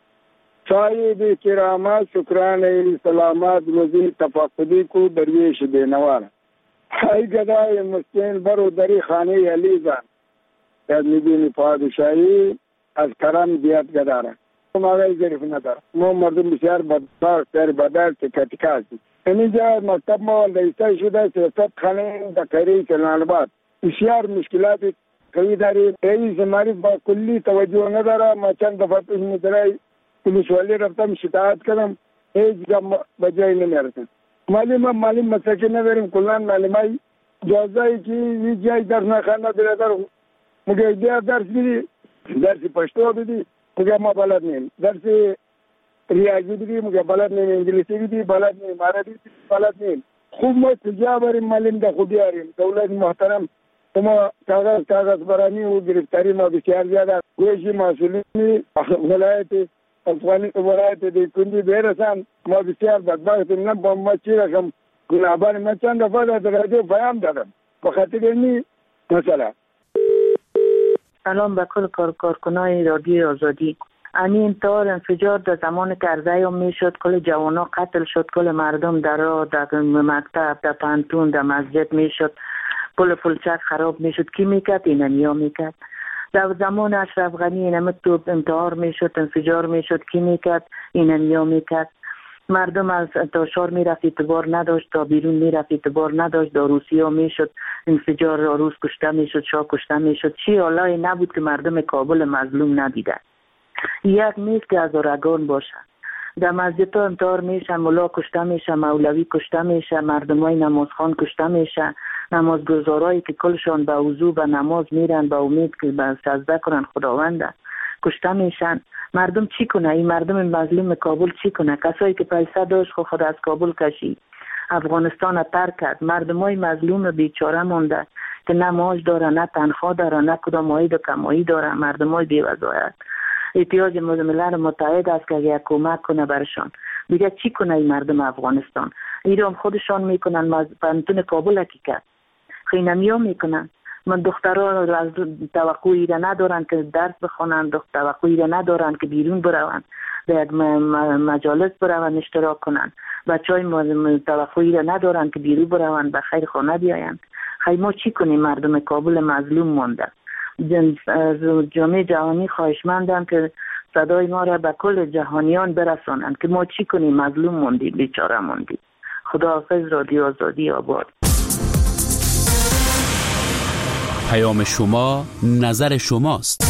صاحب کرامت شکرانه سلامت روزی تفقدی کو درویش بینوار. ای گدای مسکین برو دری خانه علیزان، از میبینی پادشاهی از کرم دیت گداره. ماغی ظریف نداره. ما مردم بسیار بدبخت در بدر تکتیکا هستیم. اینجا مکتب ما لیسته شده 300 خانه در قریه کلان‌آباد. بسیار مشکلات قوی داریم. رئیس مریض با کلی توجه نداره. ما چند دفعه پیش مدرای پلیس والی رفتم شکایت کردم، هیچ جا به جای نمیرسن. معلم مساکی نداریم. کلان معلمای جازایی که هیچ جای درس نخوانده برادر میگه بیا درس بدی، درس پشتو بدی، میگه ما بلد نیم. درس ریاضی بدی، میگه بلد نیم. انگلیسی بدی، بلد نیم. عربی بدی، بلد نیم. خوب ما کجا بریم معلم ده خودی آریم. دولت محترم ما کاغذ برانی و گرفتاری ما بسیار زیاده. گوشی مسئولینی ولایت ولایت دیکندی برسن ما بسیار بدبختیم. نه با ما چی رقم گناهبار. من چند دفعه در رادیو پیام دادم به خاطر اینی مثلا. سلام به کل کارکنای رادیو آزادی. این طور انفجار در زمان که عرضه میشد، کل جوانا قتل شد، کل مردم در راه، در مکتب، در پانتون، در مسجد میشد، کل فلچک خراب میشد. کی میکرد؟ اینمیا میکرد. در زمان اشرف غنی اینمه تو انتحار میشد، انفجار میشد. کی میکرد؟ اینمیا میکرد. مردم از انتشار میرفت اعتبار نداشت، تا بیرون میرفت اعتبار نداشت. در روسیه میشد انفجار، روس کشته میشد، شاه کشته میشد. چی حالای نبود که مردم کابل مظلوم ندیدن. یک نیست که از ارگان باشه. در مسجد ها انتحار میشه، ملا کشته میشه، مولوی کشته میشه، مردمای نمازخوان کشته میشه، نمازگزارایی که کلشان به وضو به نماز میرن به امید که به سجده کنن خداوند کشته میشن. مردم چی کنه؟ این مردم مظلوم کابل چی کنه؟ کسایی که پیسه داشت خود از کابل کشید، افغانستان ترک کرد. مردمای مظلوم بیچاره مونده که نه معاش داره، نه تنخواه داره، نه کدام عاید و کمایی داره. مردمای بی وظایف. احتیاج ملل متحد است که اگه کمک کنه برشان. دیگه چی کنه این مردم افغانستان؟ ایران خودشان میکنن. پانتون کابل کی کرد؟ خینمیا میکنن. من دخترها از توقعی را ندارن که درس بخونن، توقعی را ندارن که بیرون بروند، در یک مجالس بروند اشتراک کنن. بچهای توقعی را ندارن که بیرون بروند به خیر خانه بیایند. خیلی ما چی کنیم؟ مردم کابل مظلوم مونده. جامعه جهانی خواهشمندم که صدای ما را به کل جهانیان برسانند که ما چی کنیم؟ مظلوم موندیم، بیچاره موندیم. خداحافظ. رادیو آزادی آباد. پیام شما نظر شماست.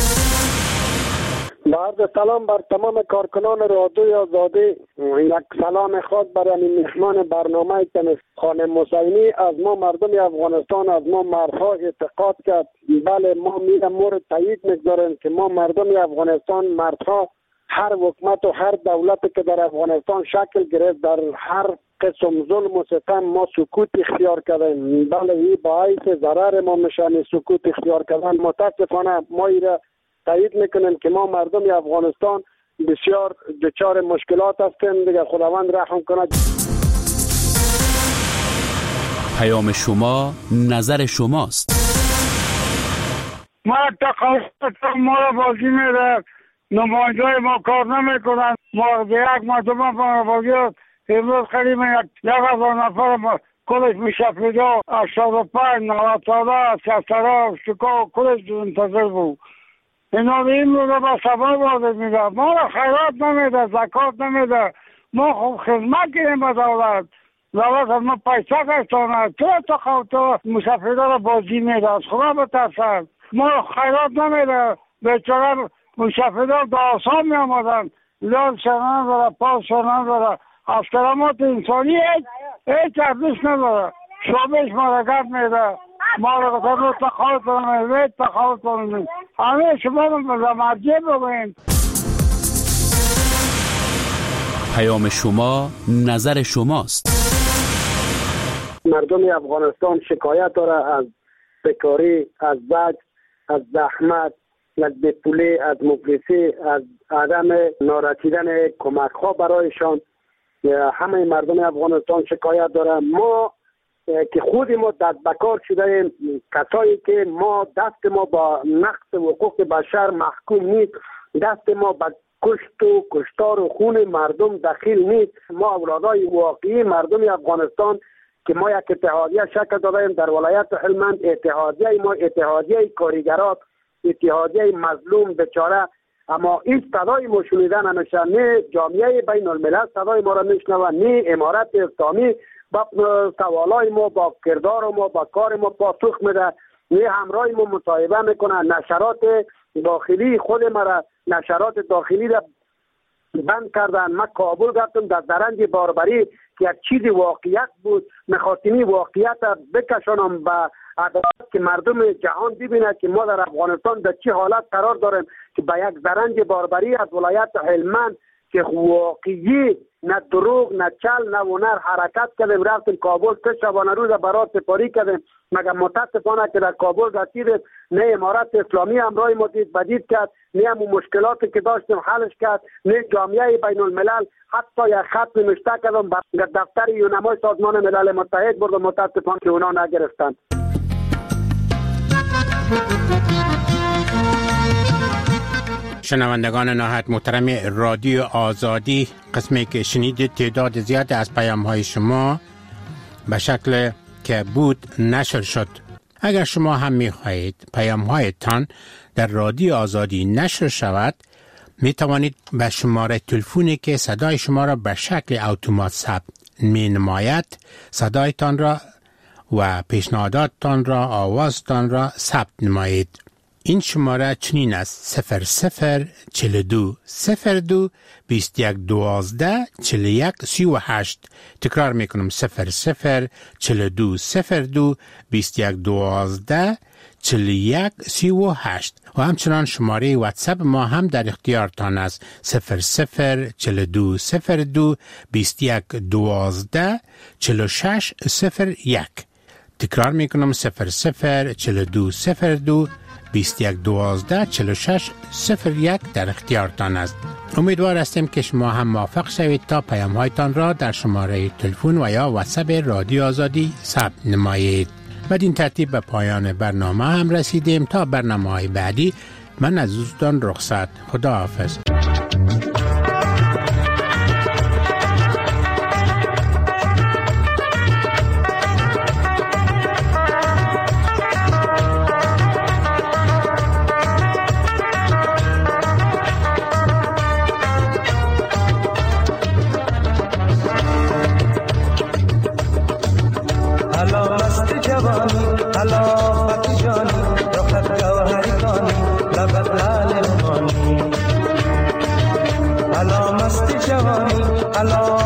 بعد سلام بر تمام کارکنان رادیو آزادی. یک سلام خاص برای مهمان برنامه خانم موسوی. از ما مردم افغانستان، از ما مردها اعتقاد کرد. بله ما میرم مورد تایید میگذاریم که ما مردم افغانستان مردها هر حکومت و هر دولتی که در افغانستان شکل گرفت در هر قسم ظلم و ستم ما سکوت اختیار کردیم. بله این باعث ضرر ما میشن سکوت اختیار کردن. متاسفانه ما ایره تایید میکنیم که ما مردم افغانستان بسیار دچار مشکلات هستیم. دیگه خداوند رحم کنه. پیام شما نظر شماست. ما تقاضا ما را بازی میده، نماینده‌های ما کار نمیکنن. ما یک مرتبه بازی امروز قریب 1000 نفر کلش میشفیده 85 نواتاده سستره شکا کلش منتظر بود. اینا این رو به سبا وارد میده، ما را خیرات نمیده، زکات نمیده. ما خوب خدمت کنیم به دولت از ما پیسه کشتانه. چرا تو مسافرده را بازی میده؟ از خدا بترسد. ما را خیرات نمیده. بیچاره مسافرده دا آسان می آمدن، لال شنان داره، پاس شنان داره. از کرامات انسانی هیچ ارزش نداره. شعبش مرکت میده، ما را گفتن تخالط کنیم، تخالط کنیم. همه شما را مرجع بگوین. پیام شما نظر شماست. مردم افغانستان شکایت داره از بیکاری، از بد، از زحمت، از بیپولی، از مفلسی، از عدم نارسیدن کمک ها برایشان. همه مردم افغانستان شکایت داره. ما که خود ما دست بکار شده ایم، کسایی که ما دست ما با نقض حقوق بشر محکوم نیست، دست ما با کشت و کشتار و خون مردم دخیل نیست. ما اولادای واقعی مردم افغانستان که ما یک اتحادیه شکل دادیم در ولایت هلمند. اتحادیه ما اتحادیه کارگرات، اتحادیه مظلوم بیچاره، اما این صدای ما شنیده نمیشه. نه جامعه بین الملل صدای ما را میشنوه، نه امارت اسلامی با سوالای ما، با کردار ما، با کار ما پاسخ میده، نه همراه ما مصاحبه میکنه. نشرات داخلی خود مرا، نشرات داخلی را بند کردن. من کابل رفتم در درنج باربری که یک چیزی واقعیت بود، میخواستم واقعیت بکشانم به عدالت که مردم جهان ببینه که ما در افغانستان در چه حالت قرار داریم، که به یک درنج باربری از ولایت هلمند که واقعی نه دروغ نه چل نه ونر حرکت کردیم، رفتیم کابل 3 شبانه روز برات سپاری کردیم. مگر متاسفانه که در کابل رسیدیم نه امارت اسلامی همراه ما دید بدید کرد، نه همون مشکلاتی که داشتیم حلش کرد، نه جامعه بین الملل حتی یک خط نوشته کردم به دفتر یونمای سازمان ملل متحد بردم، متاسفانه که اونا نگرفتن. شنوندگان نهایت محترم رادیو آزادی، قسمی که شنیدید تعداد زیاد از پیام های شما به شکل که بود نشر شد. اگر شما هم می خواهید پیام هایتان در رادیو آزادی نشر شود، می توانید به شماره تلفنی که صدای شما را به شکل اتومات ثبت می نماید صدایتان را و پیشنهاداتتان را، آوازتان را ثبت نمایید. این شماره چنین است: 0042 02 21 12 41 38. تکرار میکنم: 0042 02 21 12 41 38. و همچنان شماره واتساپ ما هم در اختیارتان است: 0042 02 21 12 46 01. تکرار میکنم: 0042 02 21 12 46 01 در اختیارتان است. امیدوار هستیم که شما هم موافق شوید تا پیام هایتان را در شماره تلفن و یا واتساپ رادیو آزادی ثبت نمایید. بدین ترتیب به پایان برنامه هم رسیدیم. تا برنامه‌های بعدی من از دوستان رخصت. خدا حافظ. Hello